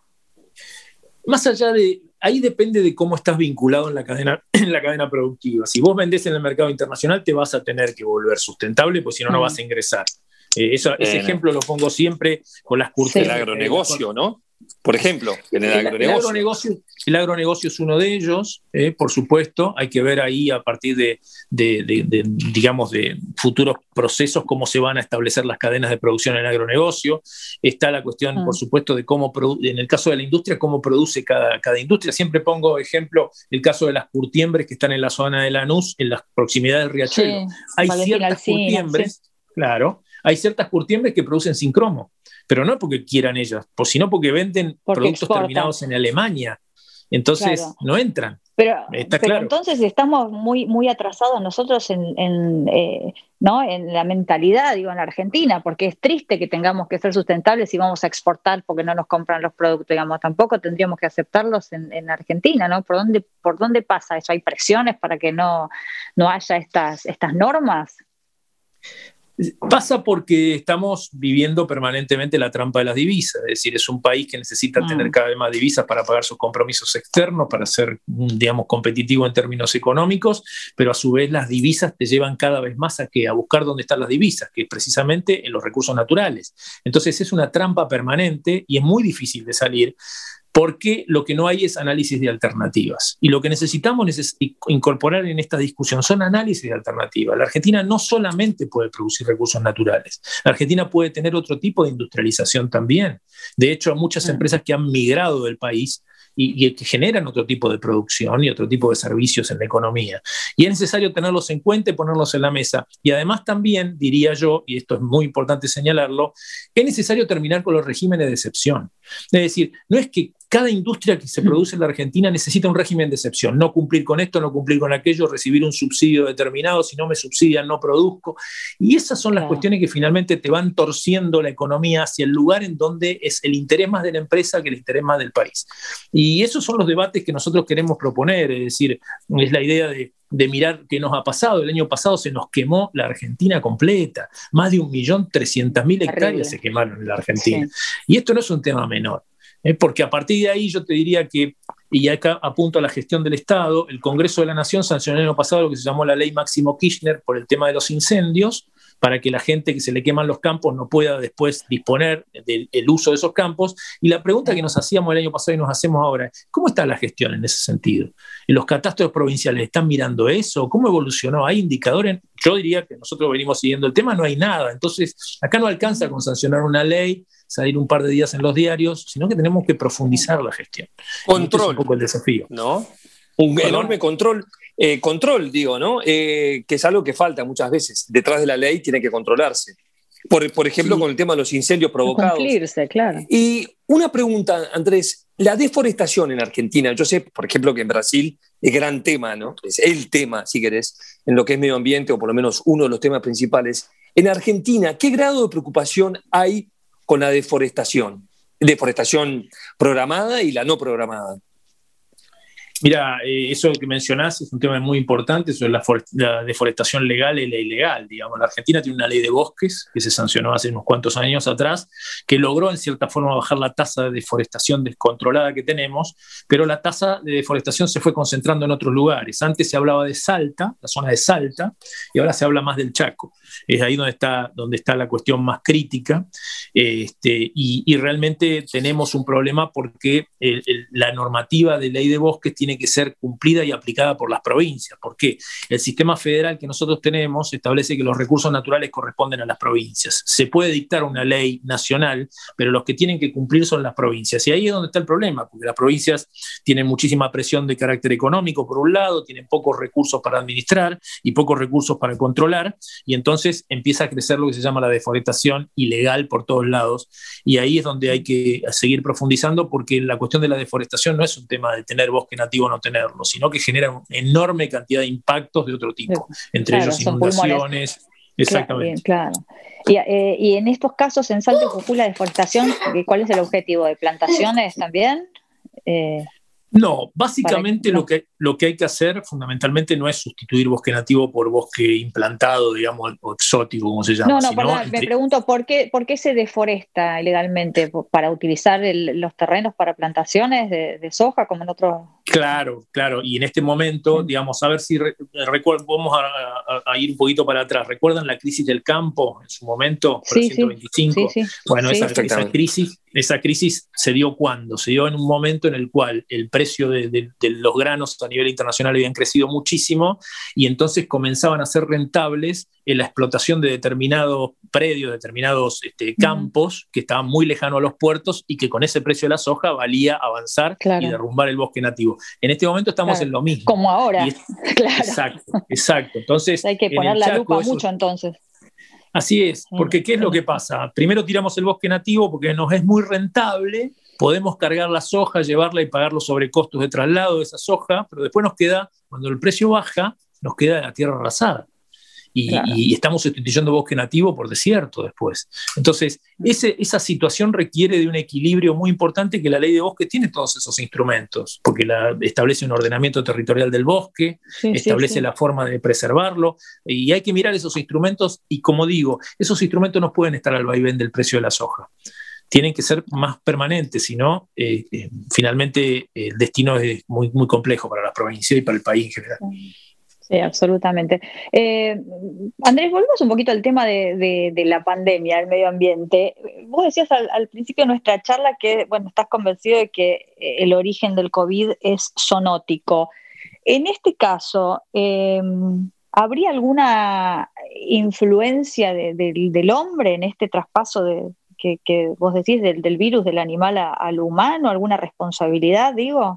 Más allá de... Ahí depende de cómo estás vinculado en la cadena, en la cadena productiva. Si vos vendés en el mercado internacional, te vas a tener que volver sustentable, pues si no, mm. no vas a ingresar. Eh, eso, ese ejemplo lo pongo siempre con las curvas. El agronegocio, ¿no? Por ejemplo, en el, el agronegocio. El agronegocio. El agronegocio es uno de ellos, eh, por supuesto. Hay que ver ahí a partir de, de, de, de, digamos, de futuros procesos cómo se van a establecer las cadenas de producción en el agronegocio. Está la cuestión, ah. por supuesto, de cómo, produ- en el caso de la industria, cómo produce cada, cada industria. Siempre pongo ejemplo el caso de las curtiembres que están en la zona de Lanús, en la proximidad del Riachuelo. Sí, hay ciertas curtiembres, sí. claro, hay ciertas curtiembres que producen sin cromo. Pero no porque quieran ellas, sino porque venden porque productos exportan. Terminados en Alemania. Entonces claro. no entran. Pero, Está pero claro. entonces estamos muy, muy atrasados nosotros en, en, eh, ¿no? en la mentalidad, digo, en la Argentina, porque es triste que tengamos que ser sustentables y vamos a exportar porque no nos compran los productos, digamos, tampoco tendríamos que aceptarlos en, en Argentina, ¿no? ¿Por dónde, por dónde pasa eso? ¿Hay presiones para que no, no haya estas, estas normas? Pasa porque estamos viviendo permanentemente la trampa de las divisas, es decir, es un país que necesita mm. tener cada vez más divisas para pagar sus compromisos externos, para ser, digamos, competitivo en términos económicos, pero a su vez las divisas te llevan cada vez más a, ¿qué? A buscar dónde están las divisas, que es precisamente en los recursos naturales. Entonces es una trampa permanente y es muy difícil de salir, porque lo que no hay es análisis de alternativas. Y lo que necesitamos es incorporar en esta discusión son análisis de alternativas. La Argentina no solamente puede producir recursos naturales, la Argentina puede tener otro tipo de industrialización también. De hecho, hay muchas empresas que han migrado del país y, y que generan otro tipo de producción y otro tipo de servicios en la economía. Y es necesario tenerlos en cuenta y ponerlos en la mesa. Y además también, diría yo, y esto es muy importante señalarlo, es necesario terminar con los regímenes de excepción. Es decir, no es que cada industria que se produce en la Argentina necesita un régimen de excepción, no cumplir con esto, no cumplir con aquello, recibir un subsidio determinado, si no me subsidian no produzco, y esas son las Claro. cuestiones que finalmente te van torciendo la economía hacia el lugar en donde es el interés más de la empresa que el interés más del país. Y esos son los debates que nosotros queremos proponer, es decir, es la idea de de mirar qué nos ha pasado. El año pasado se nos quemó la Argentina completa. Más de un millón trescientas mil hectáreas se quemaron en la Argentina. Sí. Y esto no es un tema menor, ¿eh? Porque a partir de ahí yo te diría que, y acá apunto a la gestión del Estado, el Congreso de la Nación sancionó el año pasado lo que se llamó la ley Máximo Kirchner por el tema de los incendios, para que la gente que se le queman los campos no pueda después disponer del el uso de esos campos. Y la pregunta que nos hacíamos el año pasado y nos hacemos ahora es, ¿cómo está la gestión en ese sentido? ¿Los catastros provinciales están mirando eso? ¿Cómo evolucionó? ¿Hay indicadores? Yo diría que nosotros venimos siguiendo el tema, no hay nada. Entonces, acá no alcanza con sancionar una ley, salir un par de días en los diarios, sino que tenemos que profundizar la gestión. Control. Este es un poco el desafío. ¿No? Un ¿Perdón? enorme control. Eh, control, digo, ¿no? Eh, que es algo que falta muchas veces. Detrás de la ley tiene que controlarse. Por, por ejemplo, sí. con el tema de los incendios provocados. Cumplirse, claro. Y una pregunta, Andrés, la deforestación en Argentina, yo sé, por ejemplo, que en Brasil es gran tema, ¿no? Es el tema, si querés, en lo que es medio ambiente, o por lo menos uno de los temas principales. En Argentina, ¿qué grado de preocupación hay con la deforestación? Deforestación programada y la no programada. Mira, eh, eso que mencionás es un tema muy importante, sobre la, la deforestación legal y la ilegal. Digamos, la Argentina tiene una ley de bosques que se sancionó hace unos cuantos años atrás, que logró en cierta forma bajar la tasa de deforestación descontrolada que tenemos, pero la tasa de deforestación se fue concentrando en otros lugares. Antes se hablaba de Salta, la zona de Salta, y ahora se habla más del Chaco. Es ahí donde está, donde está la cuestión más crítica, este, y, y realmente tenemos un problema porque el, el, la normativa de ley de bosques tiene que ser cumplida y aplicada por las provincias. ¿Por qué? El sistema federal que nosotros tenemos establece que los recursos naturales corresponden a las provincias. Se puede dictar una ley nacional, pero los que tienen que cumplir son las provincias. Y ahí es donde está el problema, porque las provincias tienen muchísima presión de carácter económico, por un lado, tienen pocos recursos para administrar y pocos recursos para controlar, y entonces empieza a crecer lo que se llama la deforestación ilegal por todos lados. Y ahí es donde hay que seguir profundizando, porque la cuestión de la deforestación no es un tema de tener bosque nativo o no tenerlo, sino que genera una enorme cantidad de impactos de otro tipo, entre claro, ellos inundaciones. Pulmones. Exactamente. Claro, claro. Y, eh, y en estos casos, en Salta y Jujuy, la deforestación, ¿cuál es el objetivo? ¿De plantaciones también? Eh, no, básicamente para, no. Lo, que, lo que hay que hacer fundamentalmente no es sustituir bosque nativo por bosque implantado, digamos, o exótico, como se llama. No, no, sino perdón, entre... me pregunto, ¿por qué, ¿por qué se deforesta ilegalmente? ¿Para utilizar el, los terrenos para plantaciones de, de soja, como en otros...? Claro, claro, y en este momento, sí. digamos, a ver si re, recuerdo, vamos a, a, a ir un poquito para atrás. ¿Recuerdan la crisis del campo en su momento? Sí, ciento veinticinco. Sí, sí, bueno, sí. Esa, esa, crisis, esa crisis se dio ¿cuándo? Se dio en un momento en el cual el precio de, de, de los granos a nivel internacional habían crecido muchísimo y entonces comenzaban a ser rentables en la explotación de determinados predios, determinados este, campos uh-huh. que estaban muy lejanos a los puertos y que con ese precio de la soja valía avanzar claro. y derrumbar el bosque nativo. En este momento estamos claro. en lo mismo. Como ahora, es, claro. Exacto, exacto. Entonces, hay que poner la Chaco, lupa eso, mucho entonces. Así es, porque ¿qué es lo que pasa? Primero tiramos el bosque nativo porque nos es muy rentable, podemos cargar la soja, llevarla y pagar los sobrecostos de traslado de esa soja, pero después nos queda, cuando el precio baja, nos queda la tierra arrasada. Y, claro. y estamos sustituyendo bosque nativo por desierto después. Entonces, ese, esa situación requiere de un equilibrio muy importante que la ley de bosque tiene todos esos instrumentos, porque la, establece un ordenamiento territorial del bosque, sí, establece sí, sí. la forma de preservarlo, y hay que mirar esos instrumentos, y como digo, esos instrumentos no pueden estar al vaivén del precio de la soja. Tienen que ser más permanentes, si no, eh, eh, finalmente eh, el destino es muy, muy complejo para la provincia y para el país en general. Sí. Sí, absolutamente. Eh, Andrés, volvemos un poquito al tema de, de, de la pandemia, el medio ambiente. Vos decías al, al principio de nuestra charla que, bueno, estás convencido de que el origen del COVID es zoonótico. En este caso, eh, ¿habría alguna influencia de, de, del hombre en este traspaso de, que, que vos decís del, del virus del animal a, al humano? ¿Alguna responsabilidad, digo?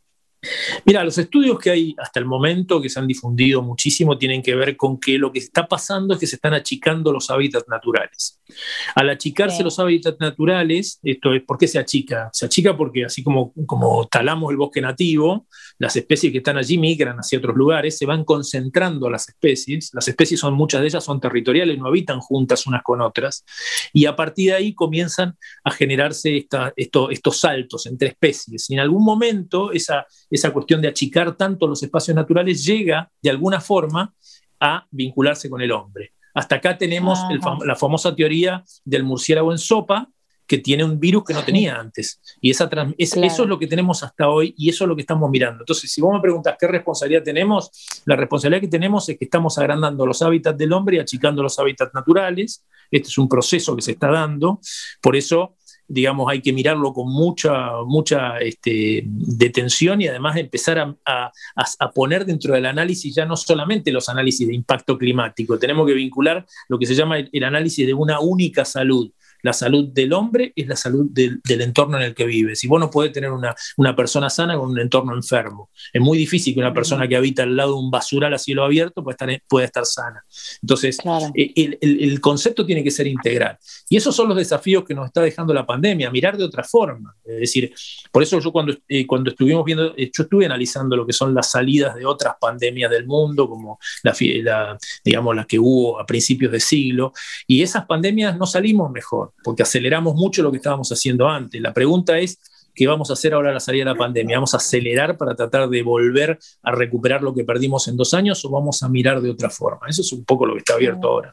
Mira, los estudios que hay hasta el momento, que se han difundido muchísimo, tienen que ver con que lo que está pasando es que se están achicando los hábitats naturales. Al achicarse Sí. los hábitats naturales, esto es, ¿por qué se achica? Se achica porque así como, como talamos el bosque nativo, las especies que están allí migran hacia otros lugares, se van concentrando las especies, las especies son, muchas de ellas son territoriales, no habitan juntas unas con otras, y a partir de ahí comienzan a generarse esta, esto, estos saltos entre especies. Y en algún momento esa, esa cuestión de achicar tanto los espacios naturales llega de alguna forma a vincularse con el hombre. Hasta acá tenemos el fam- la famosa teoría del murciélago en sopa, que tiene un virus que no tenía antes. Y esa trans- es, Claro. eso es lo que tenemos hasta hoy y eso es lo que estamos mirando. Entonces, si vos me preguntas qué responsabilidad tenemos, la responsabilidad que tenemos es que estamos agrandando los hábitats del hombre y achicando los hábitats naturales. Este es un proceso que se está dando. Por eso, digamos, hay que mirarlo con mucha, mucha este, detención y además empezar a, a, a poner dentro del análisis ya no solamente los análisis de impacto climático, tenemos que vincular lo que se llama el, el análisis de una única salud. La salud del hombre es la salud del, del entorno en el que vive. Si vos no podés tener una, una persona sana con un entorno enfermo, es muy difícil que una persona que habita al lado de un basural a cielo abierto pueda estar, pueda estar sana. Entonces, Claro. el, el, el concepto tiene que ser integral. Y esos son los desafíos que nos está dejando la pandemia, mirar de otra forma. Es decir, por eso yo cuando, eh, cuando estuvimos viendo, eh, yo estuve analizando lo que son las salidas de otras pandemias del mundo, como la, la, digamos, las que hubo a principios de siglo, y esas pandemias no salimos mejor, porque aceleramos mucho lo que estábamos haciendo antes. La pregunta es, ¿qué vamos a hacer ahora a la salida de la pandemia? ¿Vamos a acelerar para tratar de volver a recuperar lo que perdimos en dos años o vamos a mirar de otra forma? Eso es un poco lo que está abierto ahora.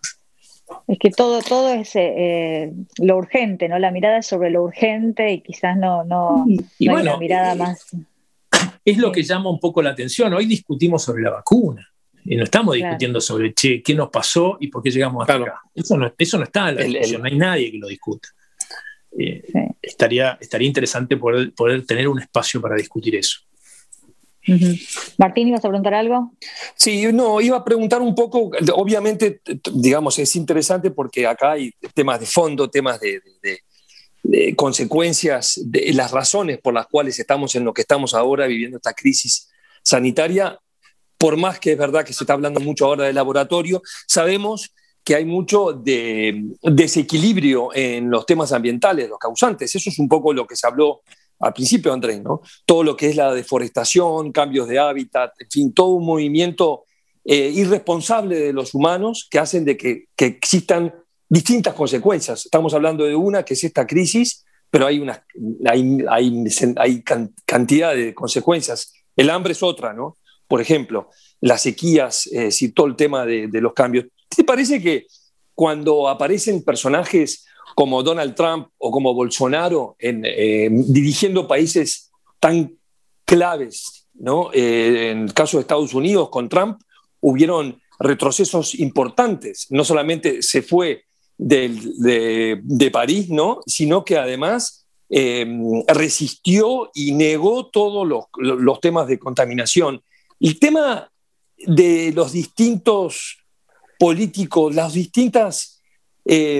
Es que todo, todo es eh, lo urgente, ¿no? La mirada es sobre lo urgente y quizás no, no, Y, y no bueno, hay una mirada eh, más. es lo que llama un poco la atención. Hoy discutimos sobre la vacuna. Y no estamos Claro. discutiendo sobre, che, qué nos pasó y por qué llegamos hasta Claro. acá. Eso no, eso no está en la El- discusión, el- no hay nadie que lo discuta. Eh, Sí. estaría, estaría interesante poder, poder tener un espacio para discutir eso. Ujú. Martín, ¿ibas a preguntar algo? Sí, no, iba a preguntar un poco, obviamente, t- t- digamos, es interesante porque acá hay temas de fondo, temas de, de- de consecuencias, de las razones por las cuales estamos en lo que estamos ahora viviendo esta crisis sanitaria. Por más que es verdad que se está hablando mucho ahora del laboratorio, sabemos que hay mucho de desequilibrio en los temas ambientales, los causantes. Eso es un poco lo que se habló al principio, Andrés, ¿no? Todo lo que es la deforestación, cambios de hábitat, en fin, todo un movimiento eh, irresponsable de los humanos que hacen de que, que existan distintas consecuencias. Estamos hablando de una que es esta crisis, pero hay, una, hay, hay, hay can, cantidad de consecuencias. El hambre es otra, ¿no? Por ejemplo, las sequías, eh, si todo el tema de, de los cambios. ¿Te parece que cuando aparecen personajes como Donald Trump o como Bolsonaro en, eh, dirigiendo países tan claves, ¿no? Eh, en el caso de Estados Unidos, con Trump, hubieron retrocesos importantes. No solamente se fue del, de, de París, ¿no? Sino que además eh, resistió y negó todos los, los temas de contaminación. El tema de los distintos políticos, las distintas eh,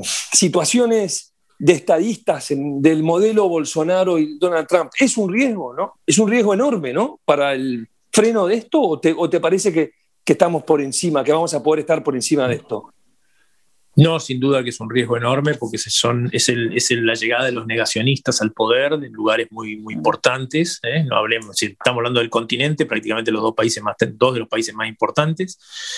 situaciones de estadistas en, del modelo Bolsonaro y Donald Trump, es un riesgo, ¿no? Es un riesgo enorme, ¿no? Para el freno de esto, ¿o te, o te parece que, que estamos por encima, que vamos a poder estar por encima de esto? No, sin duda que es un riesgo enorme porque son, es, el, es el, la llegada de los negacionistas al poder en lugares muy, muy importantes. ¿eh? No hablemos, si estamos hablando del continente, prácticamente los dos, países más, dos de los países más importantes.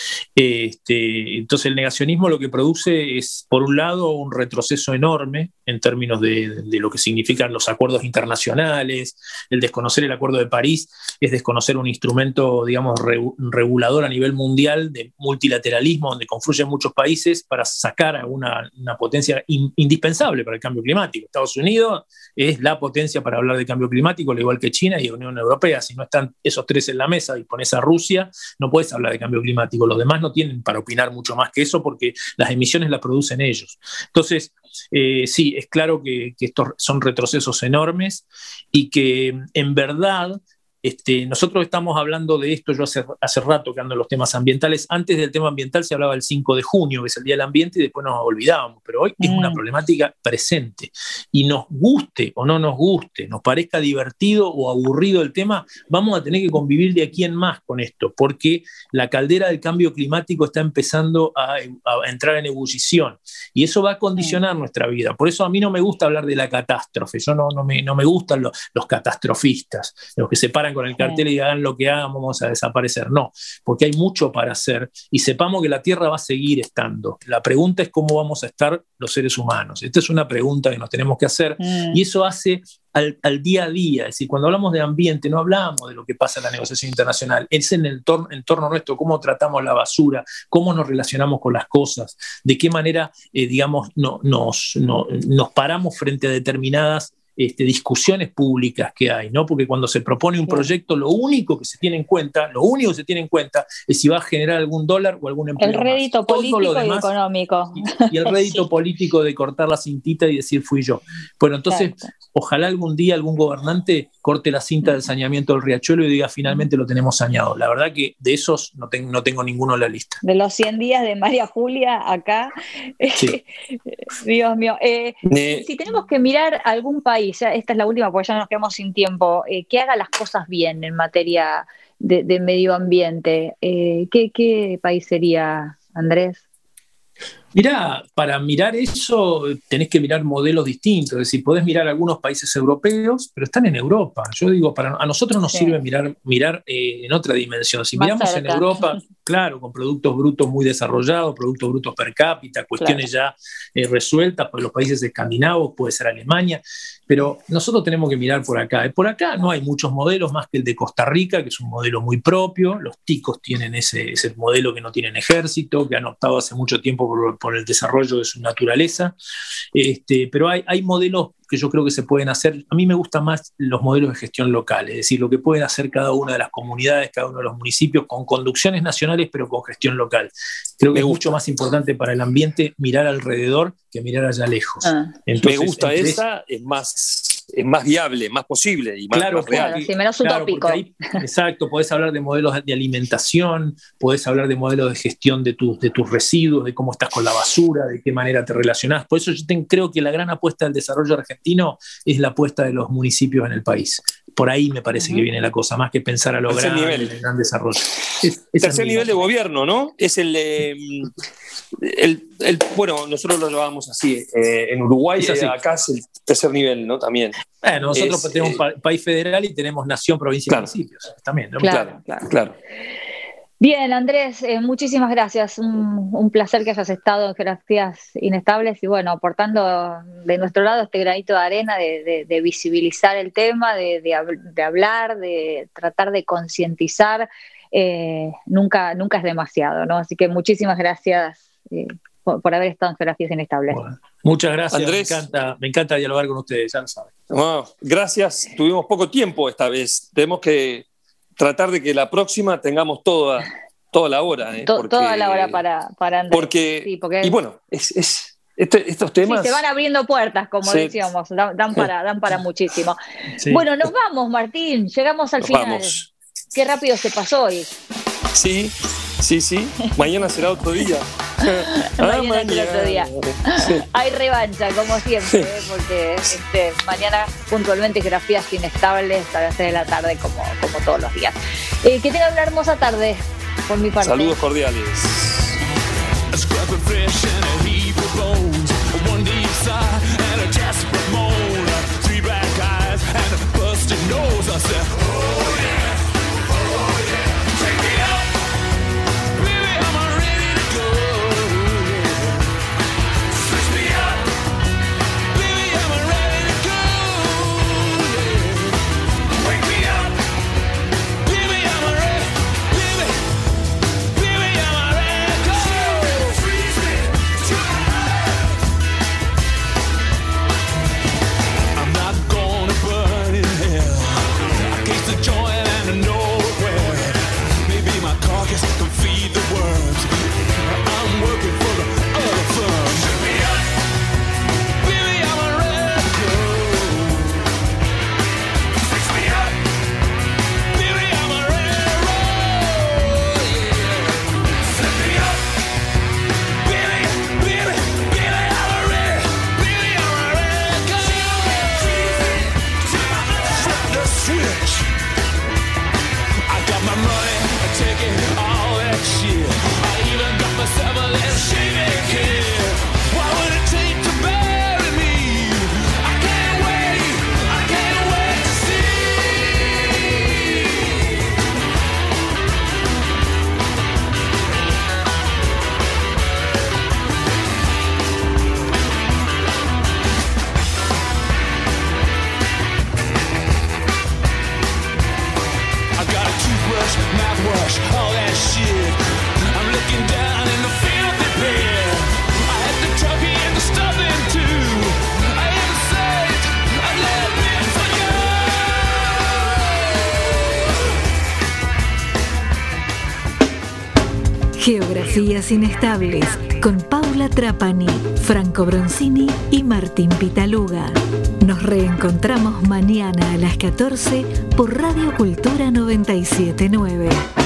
Este, entonces el negacionismo lo que produce es, por un lado, un retroceso enorme en términos de, de lo que significan los acuerdos internacionales. El desconocer el Acuerdo de París es desconocer un instrumento, digamos, re, regulador a nivel mundial de multilateralismo donde confluyen muchos países para sacar a una, una potencia in, indispensable para el cambio climático. Estados Unidos es la potencia para hablar de cambio climático, al igual que China y la Unión Europea. Si no están esos tres en la mesa y pones a Rusia, no puedes hablar de cambio climático. Los demás no tienen para opinar mucho más que eso porque las emisiones las producen ellos. Entonces, eh, sí, es claro que, que estos son retrocesos enormes y que en verdad este, nosotros estamos hablando de esto, yo hace, hace rato que ando en los temas ambientales. Antes del tema ambiental se hablaba el cinco de junio, que es el Día del Ambiente, y después nos olvidábamos, pero hoy mm. es una problemática presente. Y nos guste o no nos guste, nos parezca divertido o aburrido el tema, vamos a tener que convivir de aquí en más con esto, porque la caldera del cambio climático está empezando a, a entrar en ebullición, y eso va a condicionar mm. nuestra vida. Por eso a mí no me gusta hablar de la catástrofe, yo no, no, me, no me gustan los, los catastrofistas, los que se paran con el cartel y hagan lo que hagan, vamos a desaparecer. No, porque hay mucho para hacer, y sepamos que la Tierra va a seguir estando. La pregunta es cómo vamos a estar los seres humanos. Esta es una pregunta que nos tenemos que hacer, mm. y eso hace al, al día a día. Es decir, cuando hablamos de ambiente no hablamos de lo que pasa en la negociación internacional, es en el entorno, entorno nuestro, cómo tratamos la basura, cómo nos relacionamos con las cosas, de qué manera eh, digamos, no, nos, no, nos paramos frente a determinadas Este, discusiones públicas que hay, ¿no? Porque cuando se propone un proyecto, lo único que se tiene en cuenta, lo único que se tiene en cuenta es si va a generar algún dólar o algún empleo. El rédito más. político Todo lo demás, y económico. Y, y el rédito sí. político de cortar la cintita y decir fui yo. Bueno, entonces, claro. ojalá algún día algún gobernante corte la cinta del saneamiento del riachuelo y diga finalmente lo tenemos saneado. La verdad que de esos no, ten, no tengo ninguno en la lista. De los cien días de María Julia acá, sí. Dios mío. Eh, ne- si tenemos que mirar algún país, ya esta es la última porque ya nos quedamos sin tiempo, eh, que haga las cosas bien en materia de, de medio ambiente, eh, ¿qué, ¿qué país sería, Andrés? Mirá, para mirar eso tenés que mirar modelos distintos, es decir, podés mirar algunos países europeos, pero están en Europa. Yo digo, para, a nosotros nos sí. sirve mirar, mirar eh, en otra dimensión. Si Más miramos cerca. En Europa, claro, con productos brutos muy desarrollados, productos brutos per cápita, cuestiones claro. ya eh, resueltas por los países escandinavos, puede ser Alemania, pero nosotros tenemos que mirar por acá. Por acá no hay muchos modelos más que el de Costa Rica, que es un modelo muy propio. Los ticos tienen ese, ese modelo que no tienen ejército, que han optado hace mucho tiempo por, por el desarrollo de su naturaleza, este, pero hay, hay modelos que yo creo que se pueden hacer. A mí me gustan más los modelos de gestión local, es decir, lo que pueden hacer cada una de las comunidades, cada uno de los municipios, con conducciones nacionales, pero con gestión local. Creo que es mucho más importante para el ambiente mirar alrededor que mirar allá lejos. Ah. Entonces, me gusta esa, es más, es más viable, más posible y más, claro, más real. Claro, sí, menos utópico. Claro, ahí, exacto, podés hablar de modelos de alimentación, podés hablar de modelos de gestión de, tu, de tus residuos, de cómo estás con la basura, de qué manera te relacionás. Por eso yo te, creo que la gran apuesta del desarrollo argentino es la apuesta de los municipios en el país. Por ahí me parece uh-huh. que viene la cosa, más que pensar a lo grande, nivel. El gran desarrollo. Es, es tercer nivel de gobierno, ¿no? Es el, eh, el, el, bueno, nosotros lo llevamos así, eh, en Uruguay, es así. Eh, acá es el tercer nivel, ¿no? También. Bueno, nosotros es, tenemos un pa- país federal y tenemos nación, provincia claro. y municipios. También, ¿no? Claro, claro. claro. Bien, Andrés, eh, muchísimas gracias. Un, un placer que hayas estado en Geografías Inestables y bueno, aportando de nuestro lado este granito de arena de, de, de visibilizar el tema, de, de, de hablar, de tratar de concientizar. Eh, nunca, nunca es demasiado, ¿no? Así que muchísimas gracias eh, por, por haber estado en Geografías Inestables. Bueno, muchas gracias, Andrés. Me encanta, me encanta dialogar con ustedes, ya lo saben. Bueno, gracias, tuvimos poco tiempo esta vez, tenemos que tratar de que la próxima tengamos toda, toda la hora. ¿eh? Porque, toda la hora para, para Andrés. Porque, sí, porque y bueno, es, es, este, estos temas... Sí, se van abriendo puertas, como sí. decíamos, dan, dan, para, dan para muchísimo. Sí. Bueno, nos vamos, Martín, llegamos al nos final. Vamos. Qué rápido se pasó hoy. Sí, sí, sí. Mañana será otro día. mañana, ah, mañana será otro día. Sí. Hay revancha, como siempre, ¿eh? Porque este, mañana puntualmente Geografías Inestables a las seis de la tarde, como, como todos los días. Eh, que tengan una hermosa tarde, por mi parte. Saludos cordiales. The joint toothbrush, mouthwash, all that shit. I'm looking down in the filthy pit. I had the turkey and the stuffing too. I am saved, I live it for you. Geografías Inestables con Paula Trapani, Franco Bronzini y Martín Pitaluga. Nos reencontramos mañana a las catorce por Radio Cultura noventa y siete punto nueve.